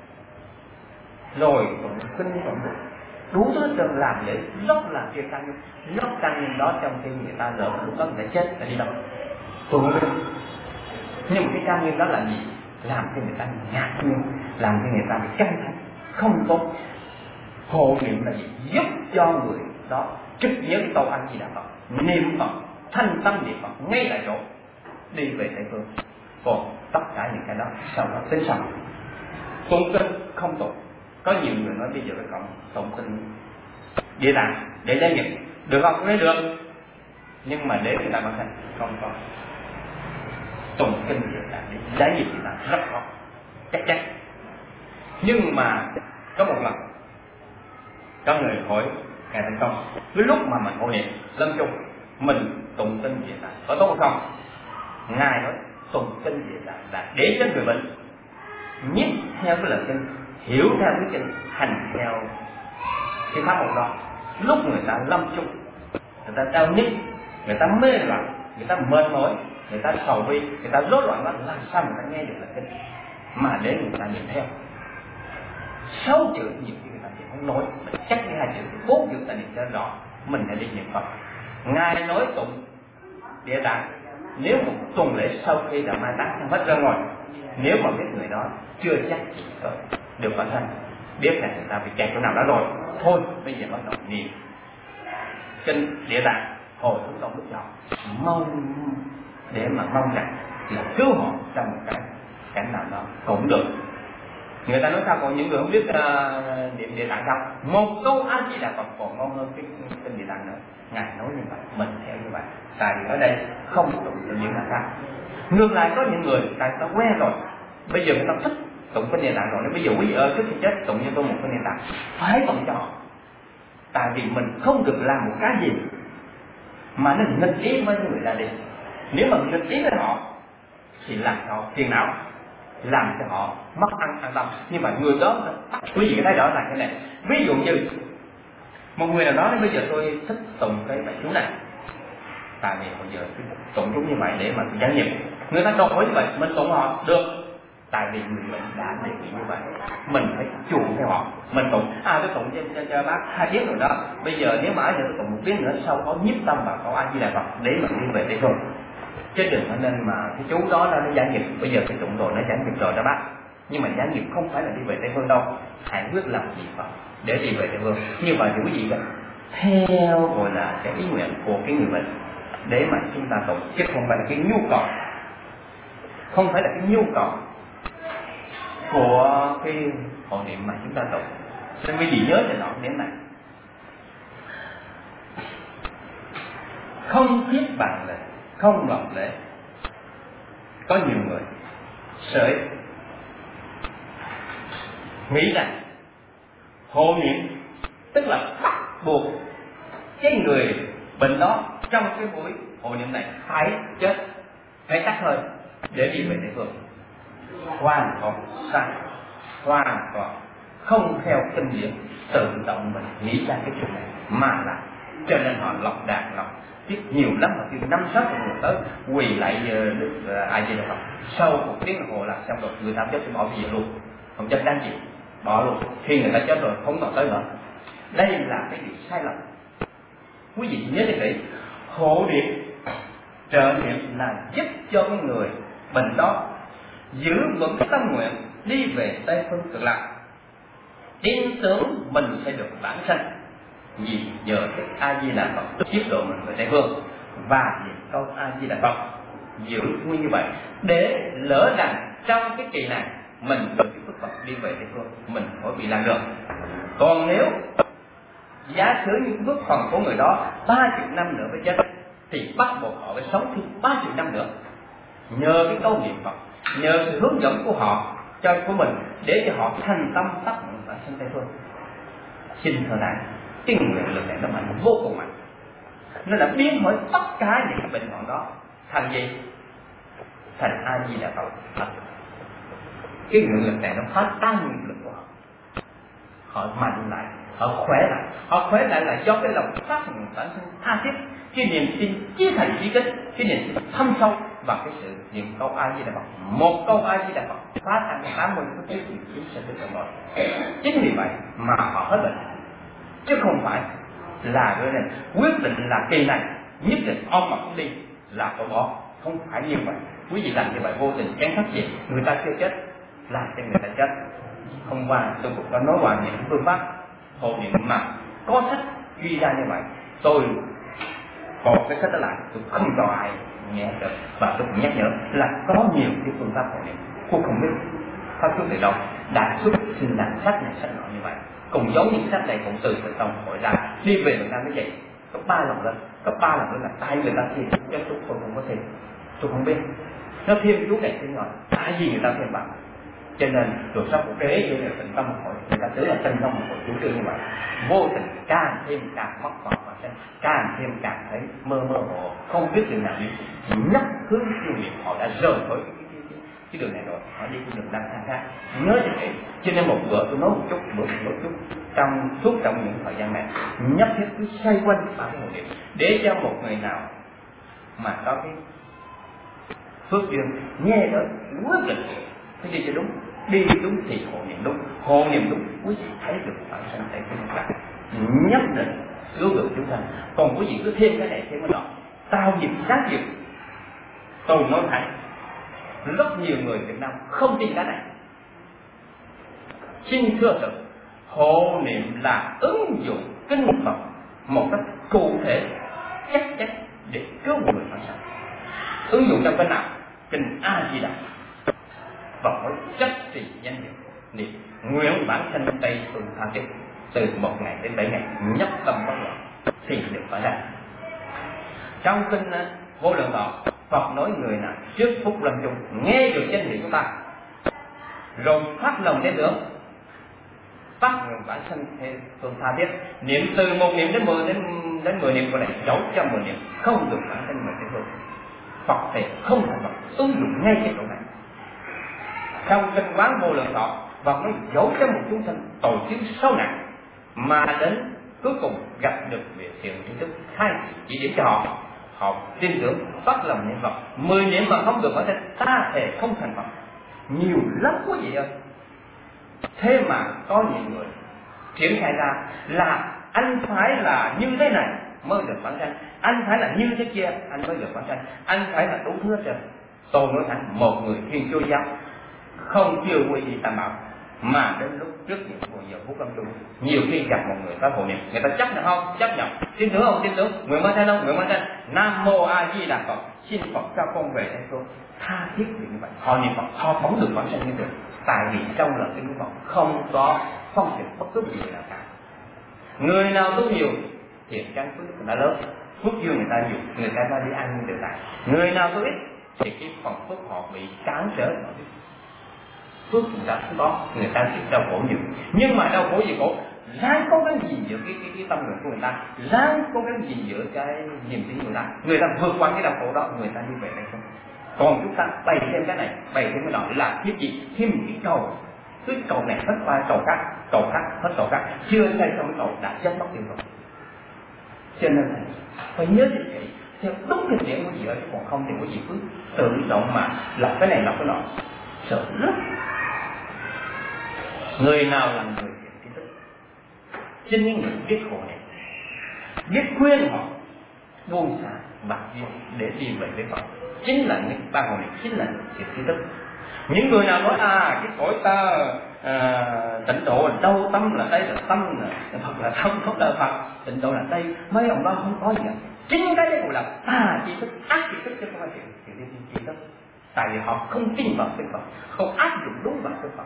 rồi tụng kinh tụng đủ thứ cần làm để rất là kia tăng rất tăng nhân đó, trong khi người ta lỡ lúc đó người ta chết là đi đâu tụng kinh. Nhưng mà cái tăng nhân đó là gì? Làm cho người ta ngạc nhiên, làm cho người ta bị căng thẳng, không tốt. Hộ niệm là gì? Giúp cho người đó trực nhớ câu A Di Đà Phật, niệm Phật, thanh tâm niệm Phật ngay tại chỗ, đi về Tây phương. Còn tất cả những cái đó sau đó tính sau. Tụng kinh không tụng. Có nhiều người nói bây giờ các cộng tụng kinh Địa Tạng để giải nghiệp được không? Nói được, nhưng mà để người ta bản thân không có. Tụng kinh Địa Tạng để giải nghiệp Địa Tạng rất khó, chắc chắn. Nhưng mà có một lần có người hỏi ngài Thành Công, cái lúc mà mình hộ niệm lâm chung mình tụng kinh Địa Tạng có tốt không? Ngài nói tụng kinh Địa Tạng là để cho người bệnh nhất theo cái lời kinh, hiểu theo cái kinh, hành theo cái pháp môn đó. Lúc người ta lâm chung, người ta đau nhức, người ta mê loạn, người ta mệt mỏi, người ta sầu bi, người ta rối loạn, làm sao người ta nghe được lời kinh mà để người ta nhìn theo. Sáu chữ nhiều khi người ta niệm không nói, chắc như hai chữ, bốn chữ ta niệm cho rõ, mình hãy đi niệm Phật. Ngài nói tụng Địa Tạng nếu một tuần lễ sau khi đã mai táng xong hết ra ngoài, nếu mà biết người đó chưa chắc rồi được bản thân biết là người ta bị kẹt chỗ nào đó rồi, thôi bây giờ bắt đầu niệm kinh Địa Tạng hồi hướng công đức cho mong để mà mong rằng là cứu họ trong một cái cảnh nào đó cũng được. Người ta nói sao còn những người không biết uh, niệm Địa Tạng không? Một câu A Di Đà Phật còn ngon hơn cái kinh Địa Tạng nữa. Ngài nói như vậy, mình theo như vậy. Tại vì ở đây không tụng kinh Địa Tạng khác. Ngược lại có những người tại ta quen rồi, bây giờ người ta thích tụng kinh Địa Tạng rồi, nếu bây giờ quý ơi trước khi chết tụng cho tôi một kinh Địa Tạng, phải tụng cho họ. Tại vì mình không được làm một cái gì mà nó nghịch ý với người ta đi. Nếu mà nghịch ý với họ thì làm cho họ phiền não, làm cho họ mất ăn an tâm. Nhưng mà người đó quý vị thấy rõ ràng cái này. Ví dụ như một người nào đó nói bây giờ tôi thích tụng cái bài chú này, tại vì bây giờ tụng chú như vậy để mà giải nghiệp, người ta đòi hỏi như vậy mình tụng họ được, tại vì người bệnh đã đề nghị như vậy, mình phải chuộng theo họ. Mình tụng à tôi tụng cho, cho, cho bác hai tiếng rồi đó, bây giờ nếu mãi giờ tôi tụng một tiếng nữa sau có nhiếp tâm vào câu A Di Đà Phật để mà đi về đây rồi, chứ đừng có nên mà cái chú đó nó giải nghiệp, bây giờ cái tụng rồi nó giải nghiệp rồi đó bác, nhưng mà giải nghiệp không phải là đi về Tây Phương đâu, hãy quyết làm gì Phật để đi về Tây Phương. Như vậy thì quý vị theo gọi là cái ý nguyện của cái người bệnh để mà chúng ta tụng, chứ không phải là cái nhu cầu, không phải là cái nhu cầu của cái hộ niệm mà chúng ta tụng. Nên quý vị nhớ cho rõ điểm này, không thiết bằng lệ, không lòng lễ. Có nhiều người sẽ nghĩ rằng hộ niệm tức là bắt buộc cái người bệnh đó trong cái buổi hộ niệm này phải chết, phải tắt hơi để đi về Tây Phương. Hoàn toàn sai, hoàn toàn không theo kinh điển, tự động mình nghĩ ra cái chuyện này mà là, cho nên họ lọc đàn lọc tiếp nhiều lắm, mà kêu năm sáu người tới quỳ lại Đức A Di Đà Phật, sau một tiếng đồng hồ là xong rồi, người ta chết sẽ bỏ bây giờ luôn, không chết đáng gì bỏ luôn. Khi người ta chết rồi không còn tới nữa, Đây là cái điều sai lầm. Quý vị nhớ cho kỹ, hộ niệm trợ niệm là giúp cho cái người bệnh đó giữ vững cái tâm nguyện đi về Tây phương Cực Lạc, tin tưởng mình sẽ được vãng sanh vì nhờ cái A Di Đà Phật tiếp độ mình về Tây phương, và vì câu A Di Đà Phật giữ nguyên như vậy, để lỡ rằng trong cái kỳ này mình được cái phước Phật đi về Tây phương, mình khỏi bị lạc đường. Còn nếu giả sử những phước phần của người đó ba chục năm nữa mới chết, thì bắt buộc họ phải sống thêm ba chục năm nữa, nhờ cái câu niệm Phật, nhờ sự hướng dẫn của họ cho của mình, để cho họ thành tâm tác nguyện và sinh Tây phương. Xin thưa này, cái nguyện lực này nó mạnh vô cùng mạnh, nó đã biến đổi tất cả những bệnh hoạn đó thành gì? Thành A Di Đà Phật. Cái nguyện lực này nó phá tan nguyện lực của họ, họ mạnh lại, họ khỏe lại. Họ khỏe lại là do cái lòng phát nguyện sản sinh tha thiết, cái niềm tin chí thành chí kết, cái niềm tin thâm sâu và cái sự niệm câu A Di Đà Phật. Một câu A Di Đà Phật phá tan tám mươi phút trước niệm chúng sẽ được tận rồi. Chính vì vậy mà họ hết bệnh, chứ không phải là cái này quyết định là kỳ này nhất định ôm mà không đi là có bỏ. Không phải như vậy. Quý vị làm như vậy vô tình chán thất gì, người ta chưa chết làm cho người ta chết. Hôm qua tôi cũng có nói qua những phương pháp hộ niệm mà có sách ghi ra như vậy. Tôi còn cái sách đó lại tôi không cho ai nghe được, và tôi cũng nhắc nhở là có nhiều cái phương pháp hộ niệm cô không biết pháp xuất từ đâu đã xuất sinh làm sách này sách nọ như vậy. Cùng giống những sách này cũng từ từ tông hội ra đi về Việt Nam như vậy, có ba lần lên, có ba lần lên là tại người ta thêm, chứ tôi không có thêm, tôi không biết nó thêm chú này thêm rồi, tại vì người ta thêm bằng. Cho nên rồi sau cuộc kế cho người tình tâm hội, người ta tưởng là tình tâm hội chủ trương như vậy, vô tình càng thêm càng mất vọng và sẽ càng thêm càng thấy mơ mơ hồ, không biết đường nào đi, nhắc hướng tiêu niệm họ đã rời khỏi cái, cái, cái, cái đường này rồi, họ đi cái đường đang khác. Nhớ cho kỹ. Cho nên một bữa tôi nói một chút, bữa một chút trong suốt trong những thời gian này, nhất thiết cứ xoay quanh ba cái hộ niệm để cho một người nào mà có cái phước duyên nghe đó quyết định phải đi cho đúng, đi đúng thì hộ niệm đúng, hộ niệm đúng quý vị thấy được bản thân tại phương lạc, nhất định cứu được chúng ta. Còn quý vị cứ thêm cái này thêm cái nọ, tạo nghiệp sát nghiệp. Tôi nói thẳng, rất nhiều người Việt Nam không tin cái này. Xin thưa sự, hộ niệm là ứng dụng kinh Phật một cách cụ thể chắc chắn để cứu người bản thân. Ứng dụng trong cái nào? Kinh A Di Đà và hỏi chất trì danh hiệu niệm nguyện bản thân Tây phương tha thiết từ một ngày đến bảy ngày, nhất tâm bất loạn thì được phải ra. Trong kinh Vô Lượng Thọ, Phật nói người nào trước phút lâm chung nghe được danh hiệu của ta rồi phát lòng đến nữa, phát nguyện bản thân Tây phương tha thiết, niệm từ một niệm đến mười đến đến mười niệm của này dấu cho mười niệm không được bản thân mình Tây phương, Phật thì không thành Phật, ứng dụng ngay cái chỗ này. Trong kinh Quán Vô Lượng Thọ, Phật nói dẫu cho một chúng sanh tội chướng sâu nặng mà đến cuối cùng gặp được việc thiện tri thức hai chỉ điểm cho họ, họ tin tưởng phát lòng niệm Phật, mười niệm mà không được, phải ta thề không thành Phật. Nhiều lắm quý vị ơi. Thế mà có nhiều người triển khai ra là anh phải là như thế này mới được bản sanh, anh phải là như thế kia anh mới được bản sanh, anh phải là đủ thứ hết trơn. Tôi nói thẳng, một người Thiên Chúa giáo không chưa quy y tam bảo mà đến lúc trước những buổi giờ phút lâm chung, nhiều khi gặp một người có hộ niệm, người ta chấp nhận không? Chấp nhận. Tin tưởng không? Tin tưởng. Nguyện mang sanh không? Nguyện mang sanh. Nam Mô A Di Đà Phật, xin Phật cho con về đây thôi. Tha thiết như vậy, họ niệm Phật, họ bóng được bản sanh như vậy. Tại vì trong lời kinh của Phật không có phong trần bất cứ gì nào cả. Người nào tu nhiều thiện căn phước đã lớn, phước duyên người ta nhiều, người ta ra đi ăn như tự tại. Người nào tu ít thì cái phần phước họ bị cản trở, phước người ta không có, người ta chịu đau khổ nhiều. Nhưng mà đau khổ gì khổ, ráng cố gắng gìn giữ cái cái cái tâm nguyện của người ta, ráng cố gắng gìn giữ cái niềm tin của người ta, người ta vượt qua cái đau khổ đó, người ta đi về đây không. Còn chúng ta bày thêm cái này, bày thêm cái đó là cái gì? Thêm những cái cầu, cái cầu này hết qua cầu khác, cầu khác hết cầu khác, chưa xây xong cái cầu đã chết mất tiêu rồi. Cho nên phải nhớ cho kỹ theo đúng kinh điển của gì đó, còn không thì có gì cứ tự động mà lọc cái này lọc cái nọ, sợ rất. Người nào là người thiện tri thức chính những người biết hộ niệm, biết khuyên họ buông xả bạc duyên để đi về với Phật, chính là những ban hộ niệm, chính là những trí thức. Những người nào nói à cái cõi ta à, tịnh độ là đâu, tâm là đây, là tâm là Phật, là tâm không là Phật, tịnh độ là đây, mấy ông đó không có gì cả. Chính cái đấy gọi là tà tri thức, ác tri thức chứ không phải chuyện chuyện đi tri thức. Tại vì họ không tin vào cái Phật, không áp dụng đúng vào cái Phật,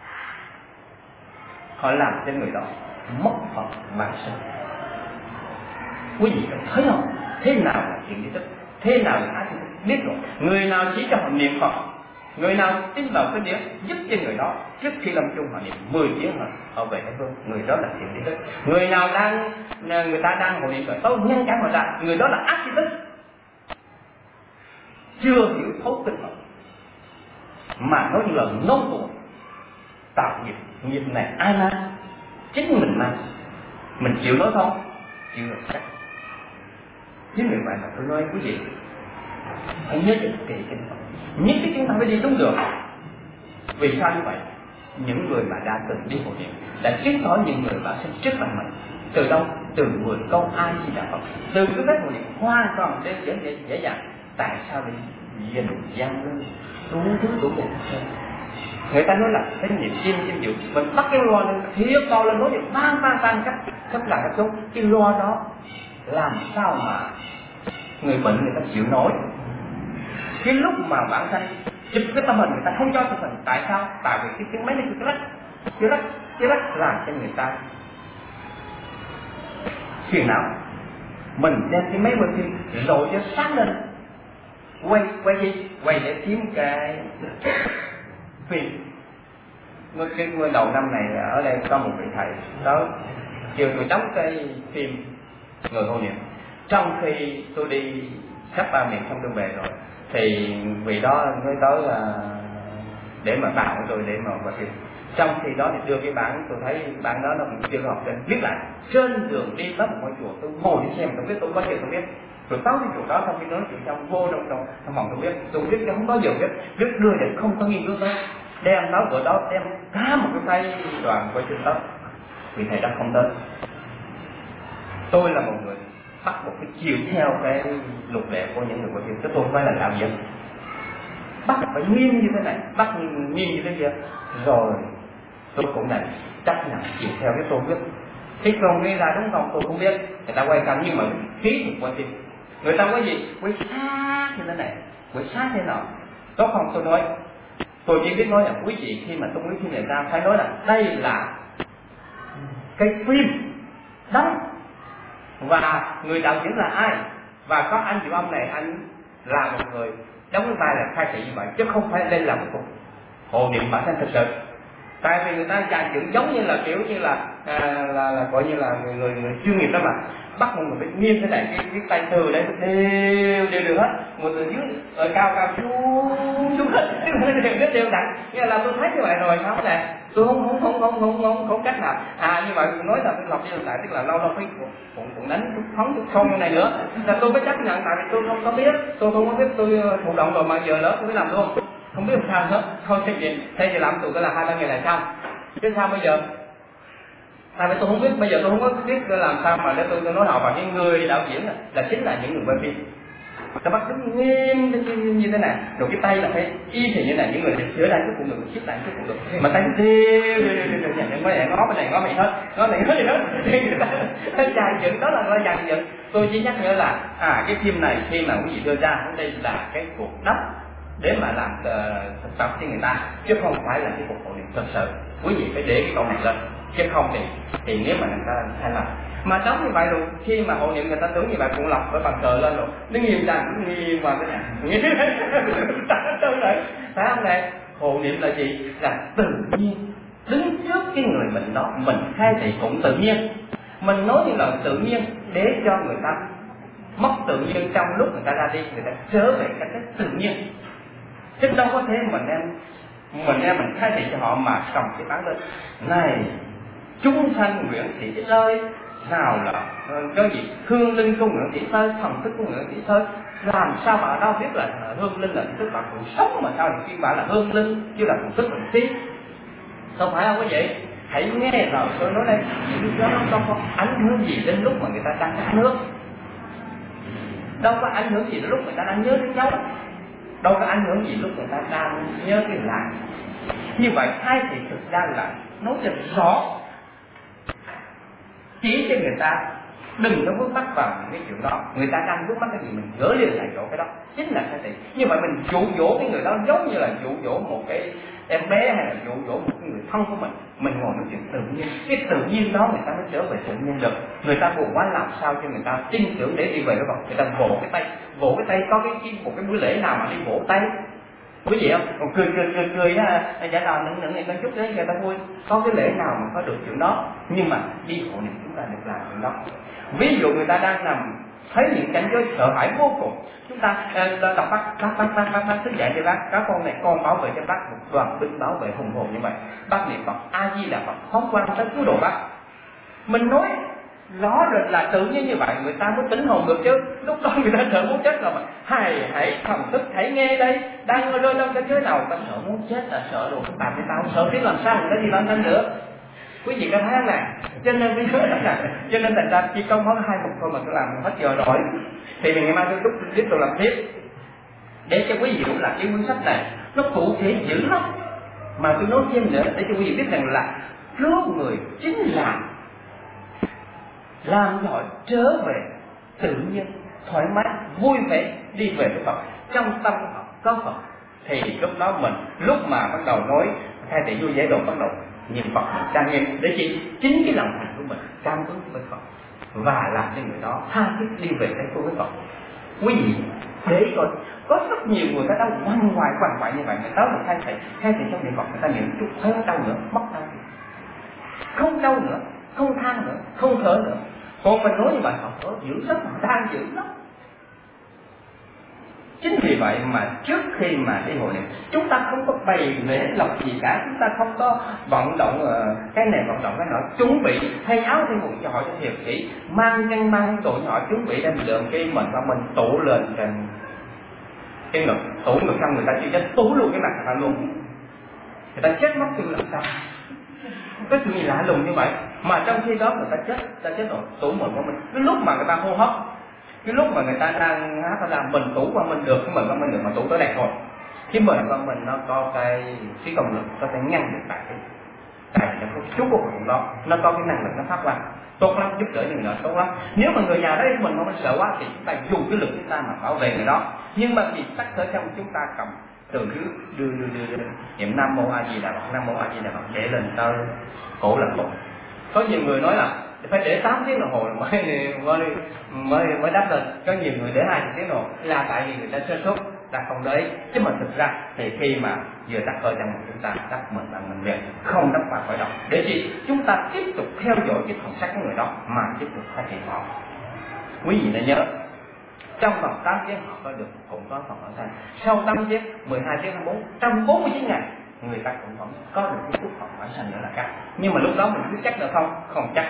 họ làm cho người đó mất Phật bản身. Quý vị thấy không? Thế nào là chuyện tri thức, thế nào là ác tri thức, biết rồi. Người nào chỉ cho họ niệm Phật, người nào tin vào cái điểm giúp cho người đó trước khi lâm chung họ niệm mười tiếng mà họ về Tây Phương, người đó là thiện tri thức. Người nào đang người ta đang hộ niệm rồi tôi ngăn cản họ ra, người đó là ác tri thức, chưa hiểu thấu kinh Phật mà nói những lời ngông cuồng tạo nghiệp. Nghiệp này ai mang? Chính mình mang. Mình chịu nói không? Chịu là chắc. Chính vì vậy mà tôi nói quý vị hãy nhớ cho kỹ kinh Phật, nhất cái chúng ta phải đi đúng đường. Vì sao như vậy? Những người mà đã từng đi hộ niệm đã chứng tỏ những người đã sinh trước mặt mình. Từ đâu? Từ mười câu ai Di Đà Phật, từ cái phép hộ niệm hoàn toàn đơn giản dễ, dễ dàng. Tại sao lại dình gian lên đủ thứ đủ đủ hơn? Người ta nói là cái niệm chim chim dịu, mình bắt cái loa lên thiếp to lên nói chuyện vang vang vang cách cách là cách xuống, cái loa đó làm sao mà người bệnh người ta chịu nổi? Cái lúc mà bản thân chụp cái tấm hình người ta không cho chụp hình, tại sao? Tại vì cái tiếng máy nó cái rách, cái rách, cái rách làm cho người ta phiền não. Mình đem cái máy quay phim rồi cho sáng lên, quay quay gì? Quay để kiếm cái phim. Mới cái đầu năm này ở đây có một vị thầy đó chiều tôi đóng cái phim người hộ niệm. Trong khi tôi đi khắp ba miền không tôi về rồi thì vị đó mới tới là để mà bảo tôi để mà quay phim. Trong khi đó thì đưa cái bản, tôi thấy bản đó nó cũng chưa học lên, viết lại trên đường đi tới một ngôi chùa, tôi ngồi đi xem, tôi biết tôi có chuyện tôi biết. Rồi tới cái chùa đó sau khi nói chuyện xong vô trong trong, trong phòng tôi biết, tôi biết không có giờ biết, biết đưa để không có nghiên cứu tới, đem đó bữa đó đem cả một cái tay đoàn quay trên đó, vì thầy đã không tới. Tôi là một người bắt buộc phải chịu theo cái luật lệ của những người quay phim, chứ tôi không phải là đạo diễn. Bắt phải nghiêm như thế này, bắt nghiêm như thế kia, rồi tôi cũng này chấp nhận chịu theo cái tôi biết. Khi còn nghe là đúng không tôi không biết, người ta quay cam nhưng mà khí thì quay phim, người ta có gì quay sát như thế này, quay sát thế nào, đó không tôi nói, tôi chỉ biết nói là quý vị khi mà tôi nói phim người ta phải nói là đây là cái phim đóng và người đạo diễn là ai, và có anh Diệu Âm này, anh là một người đóng cái vai là khai thị như vậy, chứ không phải đây là một cuộc hộ niệm bản thân thực sự. Tại vì người ta dàn dựng giống như là kiểu như là à, là, là gọi như là người người, người chuyên nghiệp đó mà bắt một người phải nghiêm thế này, cái, cái tay từ đấy đều đều đều hết, một từ dưới ở cao cao xuống xuống hết, đều đều đặn. Nghĩa là tôi thấy như vậy rồi không này, tôi không không không không không không không cách nào. À như vậy nói là tôi lặp đi lặp lại, tức là lâu lâu phải cũng cũng đánh chút phóng chút không như này nữa, là tôi mới chấp nhận, tại vì tôi không có biết, tôi không có biết, tôi thụ động rồi mà giờ nữa tôi mới làm luôn. Không biết làm sao hết, thôi thay vì thay vì làm tụi tôi là hai ba ngày là sao, chứ sao bây giờ? Tại vì tôi không biết, bây giờ tôi không có biết làm sao mà để tôi, tôi nói họ và cái người đạo diễn là, là chính là những người quay phim. Ta bắt đứng nguyên như thế này, rồi cái tay là phải y thì như này, những người sửa đây cũng được, xích lại cũng được, mà tay đều đều đều đều nhận cái này ngó bên này ngó bên hết, ngó này hết gì hết, nó dàn dựng, đó là nó dàn dựng. Tôi chỉ nhắc nhớ là à cái phim này khi mà quý vị đưa ra đây là cái cuộc đắp để mà làm uh, thực tập cho người ta, chứ không phải là cái cuộc hội niệm thật sự. Quý vị phải để cái câu này lên, chứ không thì thì nếu mà người ta sai lầm mà đóng như vậy rồi, khi mà hội niệm người ta tưởng như vậy cũng lọc với bàn cờ lên rồi, nó nghiêm trang nghiêm mà cái này phải không này? Hội niệm là gì? Là tự nhiên, đứng trước cái người bệnh đó mình khai thị cũng tự nhiên, mình nói những lời tự nhiên để cho người ta mất tự nhiên trong lúc người ta ra đi, người ta trở về cách cách tự nhiên. Chứ đâu có thể mình em mình em mình khai thị cho họ mà cầm cái bán lên này chúng sanh nguyện thị ơi, nào là cái gì hương linh của nguyện thị ơi, thần thức của nguyện thị ơi, làm sao mà đâu biết là hương linh là tức bạn còn sống mà sao thì khi bạn là hương linh chứ là thần thức thần trí, không phải không có vậy. hãy nghe lời tôi nói đây, những đó nó đâu có ảnh hưởng gì đến lúc mà người ta đang ăn nước, đâu có ảnh hưởng gì đến lúc người ta đang nhớ đến nhau, đâu có ảnh hưởng gì lúc người ta đang nhớ cái làng. Như vậy hai thì thực ra là nói cho rõ, chỉ cho người ta đừng có vướng mắc vào những cái chuyện đó. Người ta đang vướng mắc cái gì mình gỡ liền lại chỗ cái đó, chính là cái gì. Như vậy mình dụ dỗ cái người đó giống như là dụ dỗ một cái em bé hay là dụ dỗ một cái người thân của mình. Mình ngồi nói chuyện tự nhiên, cái tự nhiên đó người ta mới trở về tự nhiên được. Người ta buồn quá làm sao cho người ta tin tưởng để đi về cái vật. Người ta vỗ cái tay, vỗ cái tay có cái, cái một cái buổi lễ nào mà đi vỗ tay quý vị không? Còn cười cười cười cười á, giả đò nựng nựng này con chút đấy người ta vui. Có cái lễ nào mà có được chuyện đó? Nhưng mà đi hộ niệm chúng ta được làm chuyện đó. Ví dụ người ta đang nằm thấy những cảnh giới sợ hãi vô cùng, chúng ta uh, đọc bác bác bác bác bác bác thức dậy cho bác, các con này con bảo vệ cho bác một đoàn binh bảo vệ hùng hồn như vậy. Bác niệm Phật A Di Đà Phật không quan tới cứu độ bác. Mình nói rõ rệt là tự nhiên như vậy người ta mới tỉnh hồn được chứ. Lúc đó người ta sợ muốn chết rồi mà. Hãy hãy thần thức hãy nghe đây, đang rơi trong cái giới nào ta sợ muốn chết là sợ đồ phức tạp với tao, sợ biết làm sao người ta đi bản thân nữa. Quý vị có thấy không nè? Cho nên bây giờ là cho nên thành ra chỉ có món hai một thôi mà tôi làm hết giờ rồi. Thì mình ngày mai tôi tiếp tiếp tục làm tiếp để cho quý vị hiểu là cái cuốn sách này nó cụ thể dữ lắm. Mà tôi nói thêm nữa để cho quý vị biết rằng là cứu người chính là làm họ trở về tự nhiên, thoải mái, vui vẻ đi về với Phật. Trong tâm họ có Phật thì lúc đó mình lúc mà bắt đầu nói khai thị vui vẻ độ bắt đầu niệm Phật mình trang nghiêm để chỉ chính cái lòng thành của mình cam ứng với Phật và làm cho người đó tha thiết đi về cái phương với Phật. Quý vị để coi có rất nhiều người ta đang quằn ngoài quằn quại như vậy, người ta một khai thị khai thị trong niệm Phật người ta niệm chút hơi đau nữa mất đau không đau nữa, không than nữa, không thở nữa. Còn mình nói như vậy họ có dữ lắm, họ than dữ lắm. Chính vì vậy mà trước khi mà đi hội niệm chúng ta không có bày lễ lộc gì cả, chúng ta không có vận động uh, cái này vận động cái nọ, chuẩn bị thay áo thay quần cho họ cho thiệt kỹ, mang chân mang đồ cho họ, chuẩn bị đem lượng cái mình và mình tủ lên trên cái ngực, tủ ngực xong người ta chỉ chết tủ luôn cái mặt người ta luôn, người ta chết mất tiêu làm sao? Cái chuyện gì lạ lùng như vậy mà trong khi đó người ta chết, ta chết rồi tủ mình của mình. Cái lúc mà người ta hô hấp, cái lúc mà người ta đang hát ra mình tủ qua mình được, cái mình qua mình được mà tủ tới đẹp thôi. Cái mình qua mình nó có cái cái công lực có thể ngăn được tại cái tại cái chút của mình đó, nó có cái năng lực nó phát ra tốt lắm, giúp đỡ những người tốt lắm. Nếu mà người già đấy mình mà mình sợ quá thì chúng ta dùng cái lực chúng ta mà bảo vệ người đó. Nhưng mà vì tắc thở trong chúng ta cầm từ dưới đưa đưa đưa, đưa. niệm Nam Mô A Di Đà Phật, Nam Mô A Di Đà Phật để lên tới cổ là cổ. Có nhiều người nói là phải để tám tiếng đồng hồ mới mới mới mới đắp lên, có nhiều người để hai tiếng đồng hồ là tại vì người ta sơ suất, ta không để. Chứ mà thực ra thì khi mà vừa tắt hơi trong mình chúng ta đắp mình bằng mình liền, không đắp vào khỏi đầu để gì chúng ta tiếp tục theo dõi cái thần sắc của người đó mà tiếp tục phát triển họ. Quý vị nên nhớ trong vòng tám tiếng họ có được cũng có phần ở sanh, sau tám tiếng, mười hai tiếng, hai mươi bốn, trong bốn mươi chín ngày người ta cũng vẫn có được cái phúc phần ở sanh nữa là các. Nhưng mà lúc đó mình cứ chắc được không? Không chắc.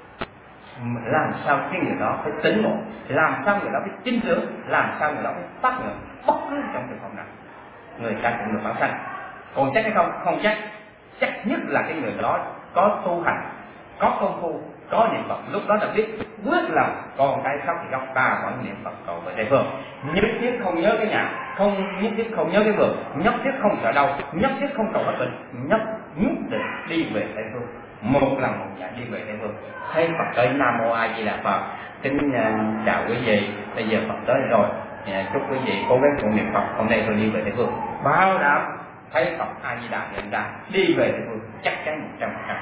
Làm sao cái người đó phải tỉnh ngộ, làm sao người đó phải tin tưởng, làm sao người đó phải phát nguyện bất cứ trong trường hợp nào người ta cũng được bản sanh. Còn chắc hay không? Không chắc. Chắc nhất là cái người đó có tu hành, có công phu, có niệm Phật, lúc đó đã biết quyết lòng còn cái khóc thì khóc, ta vẫn niệm Phật cầu về Tây Phương. Nhất thiết không nhớ cái nhà, không nhất thiết không nhớ cái vườn, nhất thiết không sợ đau, nhất thiết không cầu hết bệnh, nhất nhất định đi về Tây Phương. Một lần một nhà đi về Tây Phương. Thấy Phật tới Nam Mô A Di Đà Phật. Kính uh, chào quý vị. Bây giờ Phật tới rồi. Uh, chúc quý vị cố gắng tụng niệm Phật. Hôm nay tôi đi về Tây Phương. Bảo đảm thấy Phật A Di Đà hiện ra đi về Tây Phương chắc chắn một trăm phần trăm.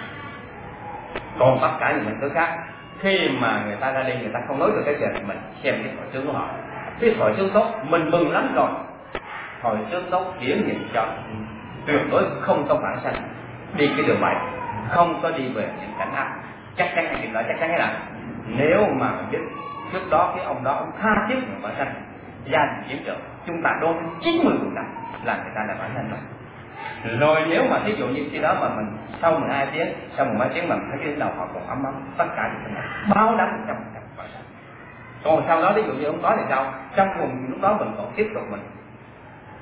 Còn tất cả những mình cứ khác, khi mà người ta ra đi người ta không nói được cái gì thì mình xem cái hội chứng của họ. Cái hội chứng tốt mình mừng lắm rồi. Hội chứng tốt hiển hiện cho tuyệt đối không có bản sanh đi cái đường vậy, không có đi về những cảnh ác. Chắc chắn cái chuyện đó chắc chắn cái là nếu mà mình biết trước đó cái ông đó ông tha thiết một bản sanh gia đình chiến trợ, chúng ta đôn chín mươi phần trăm là người ta là bản sanh rồi. Rồi nếu mà thí dụ như khi đó mà mình sau mười hai tiếng, sau mười mấy tiếng mà mình thấy cái đầu họ còn ấm ấm, tất cả những cái này bao đắm một trăm phần trăm bản sanh. Còn sau đó thí dụ như ông có thì sao? Trong vùng lúc đó mình còn tiếp tục mình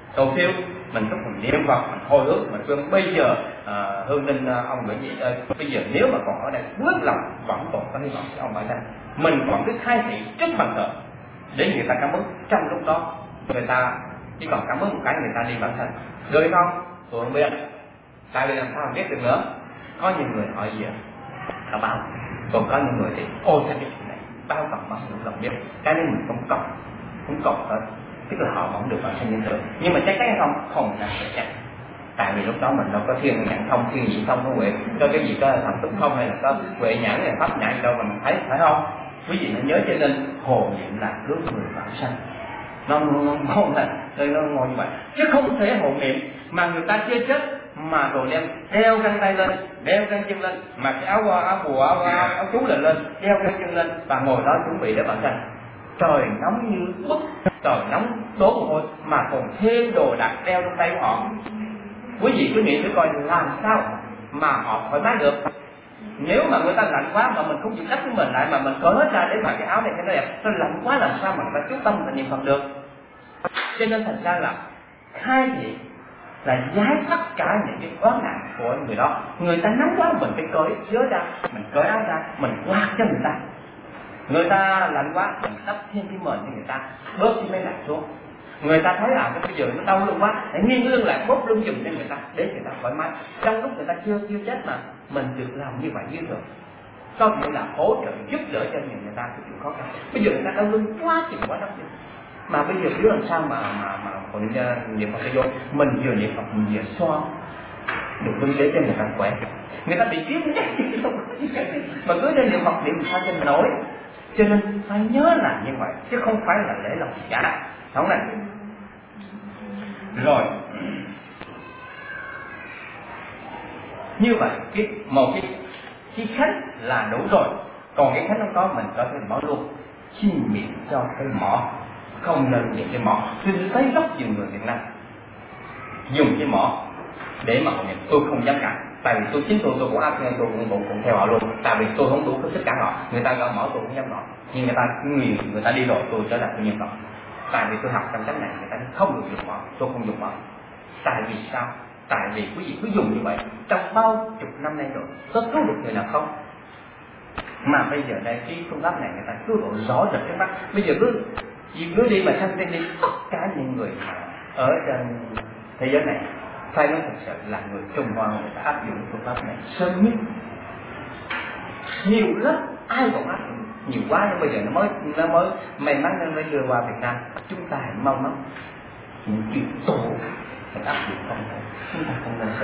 cầu siêu, mình chúc mình niệm Phật, mình hồi ước, mình quên bây giờ à, Hương Ninh ông Nguyễn Nhị ơi, bây giờ nếu mà còn ở đây bước lòng vẫn còn có hy vọng cho ông Bảy Đăng, mình còn biết khai thị trước bàn thờ để người ta cảm ơn. Trong lúc đó người ta chỉ còn cảm ơn một cái, người ta đi bản thân được hay không tôi không biết, tại vì làm sao mà biết được nữa. Có những người hỏi gì họ báo, còn có những người thì ôi sao cái chuyện này bao còn bao nhiêu lòng biết, cái đấy mình không cần không cần hết, tức là họ vẫn được vào sanh nhân tử. Nhưng mà chắc chắn hay không, không là chắc, tại vì lúc đó mình đâu có thiên nhãn không, thiên nhị không, có huệ, có cái gì có thần túc không, hay là có huệ nhãn hay pháp nhãn đâu mà mình thấy, phải không? Quý vị nên nhớ, cho nên hồ niệm là cứu người vào sanh, nó nó ngon là đây nó ngon như vậy, chứ không thể hồ niệm mà người ta chưa chết mà rồi đem đeo găng tay lên, đeo găng chân lên, mặc cái áo áo bùa áo, áo, áo chú lên lên, đeo găng chân lên và ngồi đó chuẩn bị để vào sanh. Trời nóng như bức, trời nóng đổ mồ hôi mà còn thêm đồ đạc đeo trong tay của họ. Quý vị cứ nghĩ thử coi làm sao mà họ thoải mái được. Nếu mà người ta lạnh quá mà mình không chịu đắp với mình lại, mà mình cởi hết ra để mặc cái áo này cho nó đẹp, nó lạnh quá làm sao mà người ta chú tâm và niệm Phật được. Cho nên thành ra là khai thị là giải tất cả những cái vấn nạn của người đó. Người ta nóng quá mình phải cởi chứa ra, mình cởi áo ra, mình quạt cho người ta. Người ta lạnh quá mình đắp thêm cái mền cho người ta, bớt cái mấy lạnh xuống. Người ta thấy à cái bây giờ nó đau lưng quá, hãy nghiêng lưng lại bóp lưng giùm cho người ta để người ta thoải mái. Trong lúc người ta chưa chưa chết mà mình được làm như vậy như thường, có nghĩa là hỗ trợ giúp đỡ cho người ta cái chuyện khó khăn. Bây giờ người ta đau lưng quá chừng quá đau chừng, mà bây giờ biết làm sao mà mà mà còn niệm Phật cho vô, mình vừa niệm Phật mình vừa xoa được lưng để cho người ta khỏe. Người ta bị kiếm mà cứ để niệm Phật niệm sao cho nổi. Cho nên phải nhớ là như vậy chứ không phải là để lòng giả, không này. Rồi như vậy cái một cái cái khánh là đủ rồi, còn cái khánh không có mình có thể mở luôn, xin miệng cho cái mỏ, không nên dùng cái mỏ. Tôi thấy rất nhiều người Việt Nam dùng cái mỏ để mà họ nhận, tôi không dám cản, tại vì tôi chính tôi tôi cũng áp nên tôi cũng, cũng cũng theo họ luôn, tại vì tôi không đủ cái sức cản họ. Người ta gõ mỏ tôi cũng dám gõ, nhưng người ta người người ta đi rồi tôi trở lại tôi nhận họ, tại vì tôi học trong cách này người ta không được dùng mỏ, tôi không dùng mỏ. Tại vì sao? Tại vì quý vị cứ dùng như vậy trong bao chục năm nay rồi, có cứu được người nào không? Mà bây giờ đây cái phương pháp này người ta cứu độ rõ rệt trước mắt. Bây giờ cứ cứ đi mà sanh đi, tất cả những người mà ở trên thế giới này phải nói thật sự là người Trung Hoa người ta áp dụng phương pháp này sớm nhất, nhiều lắm, ai còn áp dụng nhiều quá, nhưng bây giờ nó mới nó mới may mắn nên mới đưa qua Việt Nam. Chúng ta hãy mong mong những chuyện tổ phải áp dụng không thể, chúng ta không nên xử.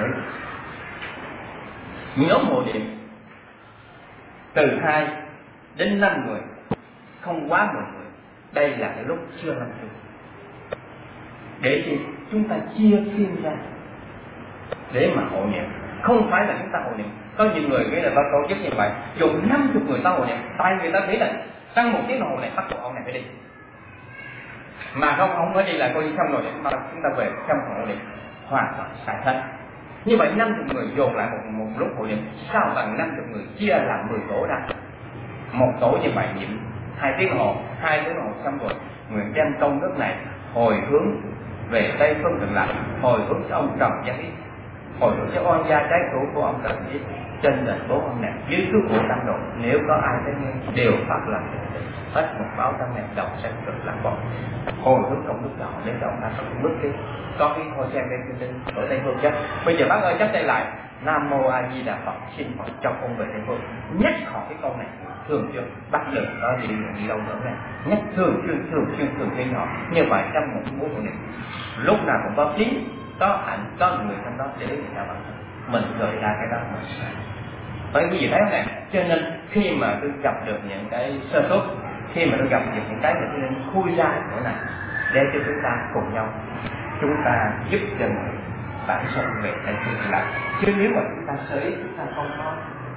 Nhóm hộ niệm từ hai đến năm người, không quá mười người. Đây là cái lúc chưa làm được, để gì chúng ta chia phiên ra để mà hộ niệm. Không phải là chúng ta hộ niệm, có nhiều người nghĩ là ta tổ chức như vậy dùng năm chục người ta hộ niệm, tại người ta nghĩ là tăng một tiếng đồng hồ này bắt buộc ông này phải đi, mà không không phải đi là coi như xong rồi mà chúng ta về không hộ niệm, hoàn toàn sai hết. Như vậy năm chục người dồn lại một một lúc hộ niệm, sao bằng năm chục người chia làm mười tổ ra, một tổ như vậy niệm hai tiếng đồng hồ, hai tiếng đồng hồ xong rồi người đem công đức này hồi hướng về Tây Phương Cực Lạc, hồi hướng cho ông Trần Gia Ý, hồi hướng cho oan gia trái chủ của ông Trần Gia Ý, trên đền bốn ông này dưới cứu khổ tam độ. Nếu có ai thấy nghe đều phát làm hết một báo tâm này đồng sanh cực lạc bọn hồi hướng công đức đó để cho ông ta có bước cái có cái hồi xem cái chương trình ở Tây Phương. Chứ bây giờ bác ơi chắp tay lại, Nam Mô A Di Đà Phật, xin Phật cho con về Tây Phương. Nhắc họ cái câu này thường xuyên, bắt đừng có đi đi đâu nữa này, nhắc thường xuyên thường xuyên thường xuyên họ như vậy trong một mối quan hệ, lúc nào cũng có tiếng, có hạnh, có người trong đó để người ta bằng mình gợi ra cái đó mình sai. Bởi vì gì thấy không này? Cho nên khi mà tôi gặp được những cái sơ suất, khi mà tôi gặp được những cái thì tôi nên khui ra chỗ này để cho chúng ta cùng nhau chúng ta giúp cho người bản thân về Tây Phương lại. Chứ nếu mà chúng ta xử ý, chúng ta không có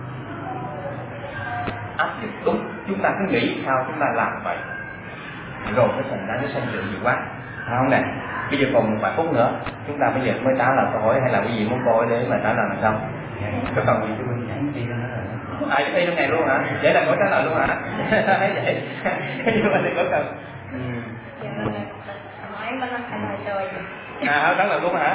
áp dụng đúng, chúng ta cứ nghĩ sao chúng ta làm vậy rồi cái thành ra nó sanh lượng nhiều quá, phải không này? Bây giờ còn một vài phút nữa chúng ta bây giờ mới trả lời câu hỏi, hay là cái gì muốn câu hỏi để mà trả lời là xong? Có cần gì chú Minh nhắn đi đó rồi? À, đi trong này luôn hả? Để là câu trả lời luôn hả? Thấy vậy? Nhưng mà thì có cần. Dạ, hỏi em bên anh trả lời rồi. À đó là luôn hả?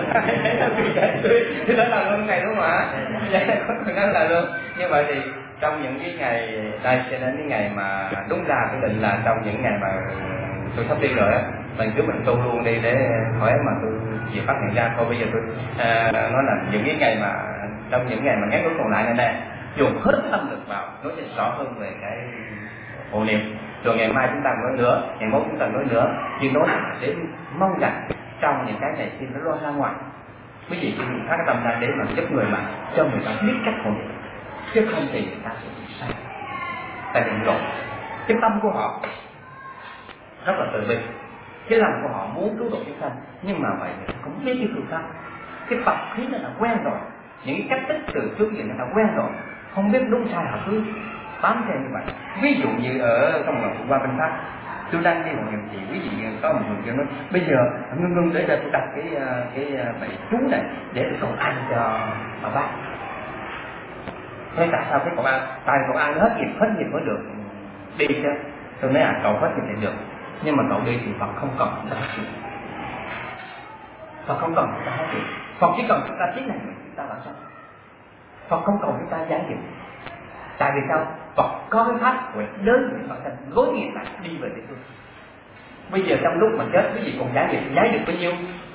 Đó là luôn ngày đúng không ạ? Đó là luôn. Như vậy thì trong những cái ngày đây cho đến cái ngày mà đúng ra quyết định là trong những ngày mà tôi sắp đi rồi á, mình cứ mình tu luôn đi để khỏi mà tôi chỉ phát hiện ra thôi. Bây giờ tôi à, nói là những cái ngày mà trong những ngày mà ngắn ngủi còn lại này nè, dùng hết tâm lực vào nói cho rõ hơn về cái hộ niệm. Rồi ngày mai chúng ta nói nữa, ngày mốt chúng ta nói nữa, nhưng nói để mong rằng trong những cái này khi nó lo ra ngoài, quý vị chỉ phát cái tâm ra để mà giúp người mà cho người ta biết cách hộ niệm, chứ không thì người ta sẽ bị sai. Tại vì rồi cái tâm của họ rất là từ bi, cái lòng của họ muốn cứu độ chúng sanh, nhưng mà vậy người ta cũng biết cái phương pháp, cái tập khí nó đã quen rồi, những cái cách tích từ trước giờ nó đã quen rồi, không biết đúng sai họ cứ bám theo như vậy. Ví dụ như ở trong lòng qua bên Pháp, tôi đang đi một niệm gì, quý vị có một người kêu nói bây giờ ngưng ngưng để ra tôi đặt cái cái bài chú này để tôi cầu an cho bà bác. Thế tại sao cái cầu an? Tại cầu an hết nghiệp hết nghiệp mới được đi chứ. Tôi nói à, cậu hết nghiệp thì được, nhưng mà cậu đi thì Phật không cần chúng ta hết nghiệp. Phật không cần chúng ta hết nghiệp. Phật chỉ cần chúng ta tiến này chúng ta làm sao? Phật không cần chúng ta giải nghiệp. Tại vì sao? Phật có cái pháp của lớn nguyện bản thân lối nghiệp lại đi về địa phương. Bây giờ trong lúc mà chết quý vị còn giải nghiệp, giải được bao nhiêu?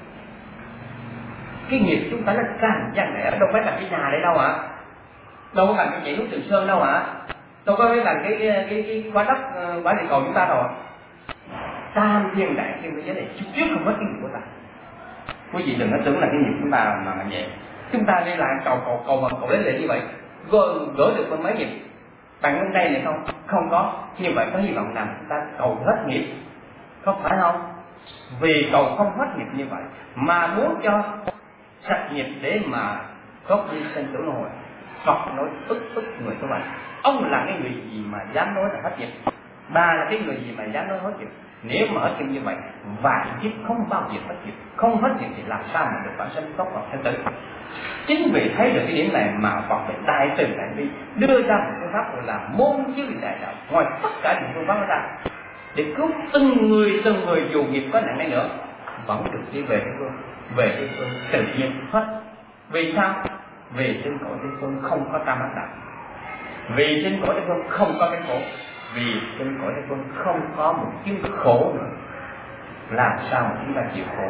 Cái nghiệp chúng ta nó càng gian lẻ, đâu phải là cái nhà đây đâu ạ, à? Đâu có cần cái nhảy núi Trường Sơn đâu ạ, à? Đâu có phải là cái cái cái, cái quả đất quả địa cầu chúng ta đâu ạ. Tam thiên đại thiên thế giới này trước trước không hết cái nghiệp của ta. Quý vị đừng có tưởng là cái nghiệp chúng ta mà nhẹ. Chúng ta đi làm cầu cầu cầu mà cầu đến lại như vậy, gỡ gỡ được con mấy nghiệp bằng bên đây này không? Không có. Như vậy có hy vọng rằng chúng ta cầu hết nghiệp, không phải không? Vì cầu không hết nghiệp như vậy mà muốn cho sạch nghiệp để mà có đi sinh tử luân hồi. Phật nói ức ức người của bạn. Ông là cái người gì mà dám nói là hết nghiệp? Bà là cái người gì mà dám nói hết nghiệp? Nếu mà hết nghiệp như vậy, vài kiếp không bao giờ hết nghiệp, không hết nghiệp thì làm sao mà được bản sinh tốt hoặc sinh tử? Chính vì thấy được cái điểm này mà Phật phải đại từ đại bi đưa ra một phương pháp gọi là môn chư đại đạo, ngoài tất cả những phương pháp đó ra để cứu từng người từng người dù nghiệp có nặng hay nữa vẫn được đi về cái phương về cái phương tự nhiên hết. Vì sao? Vì trên cõi Tây Phương không có tam ác đạo, vì trên cõi Tây Phương không có cái khổ, vì trên cõi Tây Phương không có một chứng khổ nữa. Làm sao mà chúng ta chịu khổ?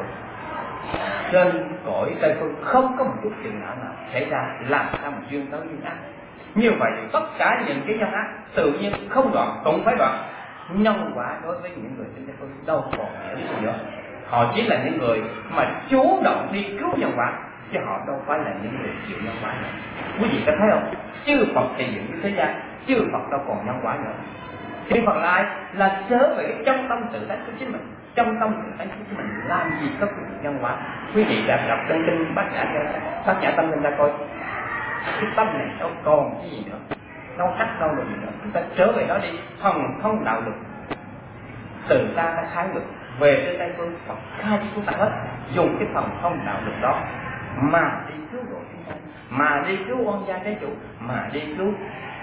Trên cõi Tây Phương không có một chút chừng nào nào xảy ra, làm sao mà duyên tới duyên ác. Như vậy thì tất cả những cái nhân ác tự nhiên không đoạn cũng phải đoạn. Nhân quả đối với những người trên Tây Phương đâu còn nghĩa lý gì nữa. Họ chỉ là những người mà chủ động đi cứu nhân quả, chứ họ đâu phải là những người chịu nhân quả nữa. Quý vị có thấy không? Chư Phật thì dựng cái thế gian, chư Phật đâu còn nhân quả nữa. Chư Phật là ai? Là sớ về cái trong tâm tự tánh của chính mình. Trong tâm tự tánh của chính mình làm gì có cái nhân quả. Quý vị đã đọc trong kinh Bát Nhã Bát Nhã Tâm Linh ra coi, cái tâm này đâu còn cái gì nữa, đâu sắc đâu được gì nữa. Chúng ta trở về đó đi. Thần thông đạo lực từ ta đã khai lực về trên Tây Phương, Phật khai cho chúng ta hết, dùng cái thần thông đạo lực đó mà đi cứu độ chúng ta, mà đi cứu oan gia trái chủ, mà đi cứu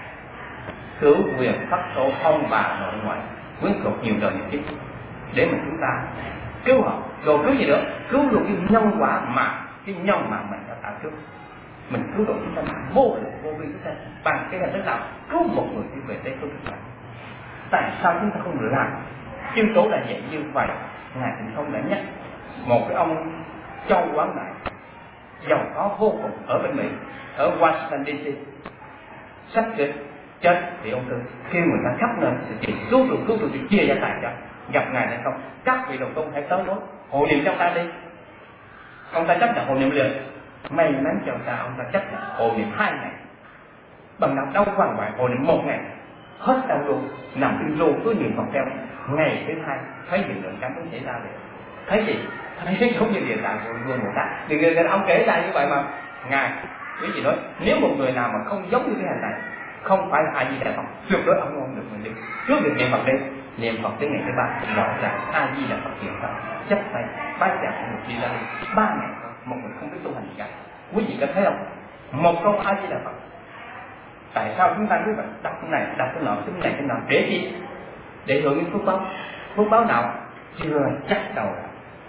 cứu quyền pháp tổ thông và nội ngoại quyến thuộc nhiều đời nhiều kiếp để mà chúng ta cứu họ. Rồi cứu gì nữa? Cứu được cái nhân quả mà cái nhân mà mình đã tạo trước. Mình cứu độ chúng ta bằng vô lượng vô biên chúng ta bằng cái hình thức nào cứu một người đi về Tây Phương chúng ta. Tại sao chúng ta không làm? Chư tổ là vậy như vậy. Ngài Tịnh Không đã nhắc một cái ông châu quán đại giàu có vô cùng ở bên Mỹ, ở Washington đê xê, sắp chết chết thì ông thư kêu người ta khắp nơi sự kiện cứu được cứu được thì chia gia tài cho. Gặp ngài này không, các vị đồng tu hãy tới nói hộ niệm trong ta đi. Ông ta chấp nhận hộ niệm liền. May mắn cho ta, ông ta chấp nhận hộ niệm hai ngày. Bằng nào đâu hoàn toàn hộ niệm một ngày, hết đau luôn, nằm trên lô cứ niệm Phật theo. Ngày thứ hai thấy hiện tượng cảm ứng xảy ra liền. Thấy gì? Thấy giống như địa tạng của người một ta. Thì người ông kể ra như vậy mà ngài quý vị nói nếu một người nào mà không giống như cái hành này, không phải là A Di Đà Phật, tuyệt đối ông không được mình đi. Trước việc niệm Phật đi, niệm Phật đến ngày thứ ba rõ ràng A Di Đà Phật hiện tại chấp tay bái chào một đi ra đi ba ngày một người không biết tu hành gì cả. Quý vị có thấy không? Một câu A Di Đà Phật. Tại sao chúng ta cứ phải đặt cái này đặt cái nọ cái này cái nọ để gì? Để hưởng những phước báo. Phước báo nào chưa chắc đầu.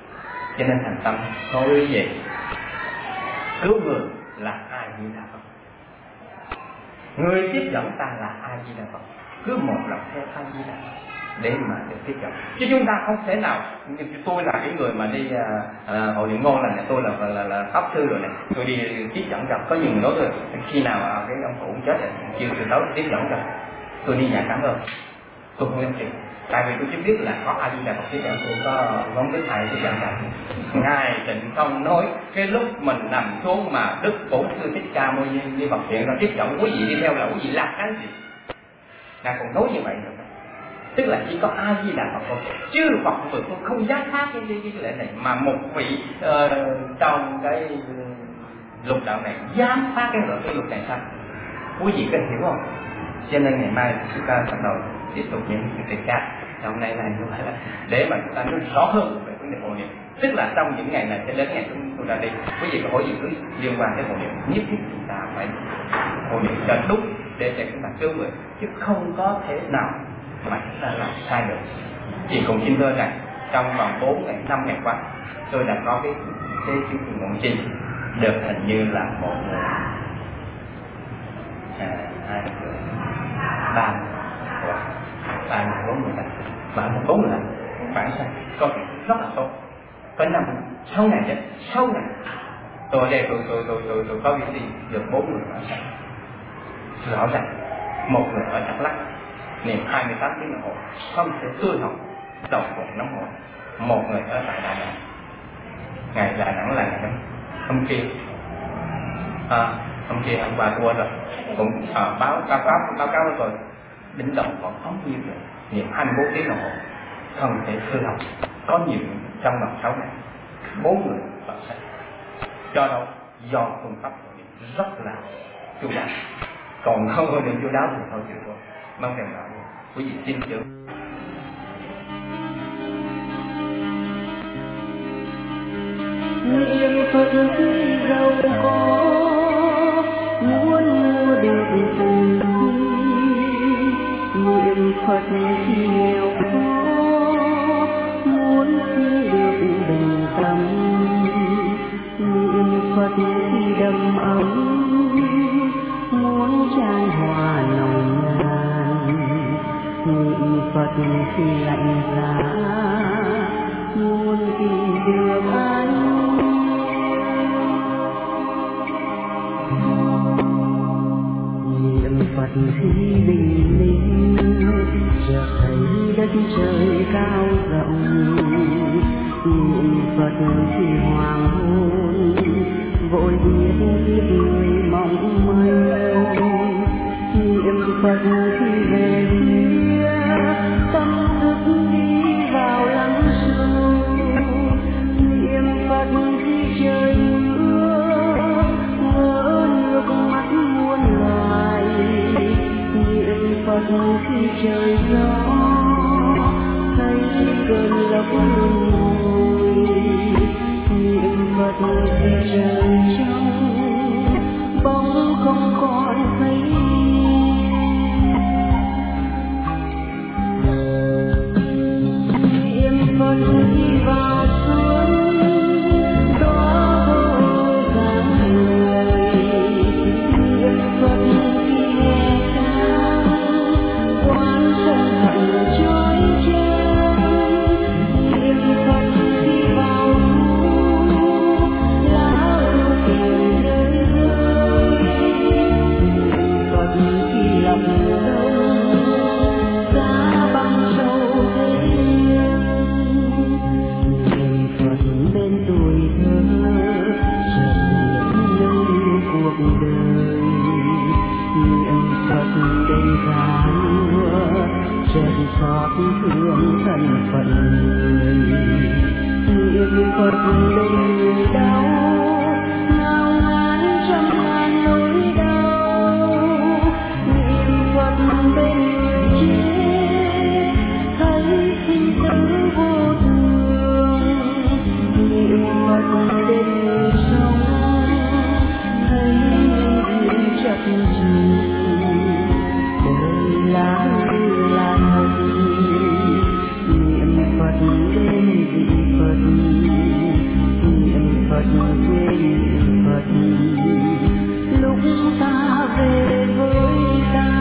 Cho nên thành tâm nói quý vị, cứu người là A Di Đà Phật, người tiếp dẫn ta là A Di Đà Phật, cứ một lòng theo A Di Đà Phật để mà được tiếp dẫn. Chứ chúng ta không thể nào, tôi là cái người mà đi à, à, hội niệm ngôn là tôi là là, là, là pháp sư rồi này, tôi đi tiếp dẫn cho có nhiều người nói rồi khi nào à, cái ông cụ chết rồi chiều từ tối tiếp dẫn cho tôi đi nhà cảm ơn, tôi không dám chịu, tại vì tôi chỉ biết là có A Di Đà Phật tiếp dẫn, tôi có không biết thầy tiếp dẫn cả. Ngài Tịnh Không nói cái lúc mình nằm xuống mà Đức Bổn Sư Thích Ca Mâu Ni Phật hiện ra tiếp dẫn quý vị đi theo là quý vị làm cái gì? Ngài còn nói như vậy nữa, tức là chỉ có A Di Đà Phật thôi, chứ Phật mười phương không dám phá cái, cái, cái lễ này, mà một vị uh, trong cái lục đạo này dám phá cái cái lục này sao? Quý vị có hiểu không? Cho nên ngày mai chúng ta bắt đầu tiếp tục những chương trình khác. Hôm nay là như vậy là để mà chúng ta nói rõ hơn về vấn đề hộ niệm. Tức là trong những ngày này cho đến ngày chúng tôi ra đi, quý vị có hỏi gì cứ liên quan đến hộ niệm, nhất thiết chúng ta phải hộ niệm cho đúng để cho chúng ta cứu người, chứ không có thể nào mà chúng ta làm sai được. Chị cùng xin thưa rằng trong vòng bốn ngày, năm ngày qua, tôi đã có cái cái cái nguồn chi được hình như là một người, à, hai người, ba người, ba người, bốn người, ba người, bốn người, phải sao? Có rất là tốt. Có năm, sáu ngày chứ, sáu ngày. Tôi ở đây tôi tôi tôi tôi tôi có việc đi được bốn người ở sạch. Rõ ràng một người ở Đắk Lắk niệm hai mươi tám tiếng đồng hồ không thể tươi học đồng hồ nóng hổi. Một người ở tại Đà Nẵng, ngày Đà Nẵng là ngày đó hôm kia, à, hôm kia hôm qua tôi rồi cũng à, báo báo cáo báo cáo với tôi đỉnh đồng còn không nhiêu rồi, niệm hai mươi bốn tiếng đồng hồ không thể tươi học. Có nhiều trong vòng sáu ngày bốn người vào sạch. Do đâu? Do phương pháp rất là chu đáo. Còn không có được chu đáo thì thôi chịu thôi. Mong rằng là quý vị tin tưởng. Niệm Phật khi giàu có, muốn mua được từng niệm Phật khi nghèo khó, muốn xin được bình tâm. Niệm Phật khi đầm ấm, muốn chan hòa nồng nàn. Niệm Phật khi lạnh giá, muốn tìm được an. Niệm Phật khi bình minh, chợt thấy đất trời cao rộng. Niệm Phật khi hoàng hôn, vội biết biết người mong manh. Niệm Phật khi về khuya, tâm thức đi vào lắng sâu. Niệm Phật khi trời mưa, ngỡ nước mắt muôn loài. Niệm Phật khi trời gió, thấy cơn lốc luân hồi. Niệm Phật khi trời trong, bóng không còn thấy. Niệm Phật khi vào xuân, đó vô dáng người. Niệm Phật khi nghe ca, quán sân hận trói trang. Niệm Phật khi vào thu, lá thu tiền rơi rơi. Niệm Phật khi lòng đông, giá băng sâu thế. Niệm Phật bên tuổi thơ, chợt nâng cuộc đời. Niệm Phật bên già nua, chợt xót thương thân phận người. Niệm Phật bên người đau, ngao ngán trăm ngàn nỗi đau. Niệm Phật bên người chết, thấy sinh tử vô thường. Niệm Phật bên người sống, thấy duyên chập chờn. Đời là là thật. Niệm Phật trên Phật lúc ta về với ta.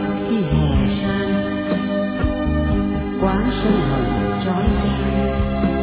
Quán sân hận trói trang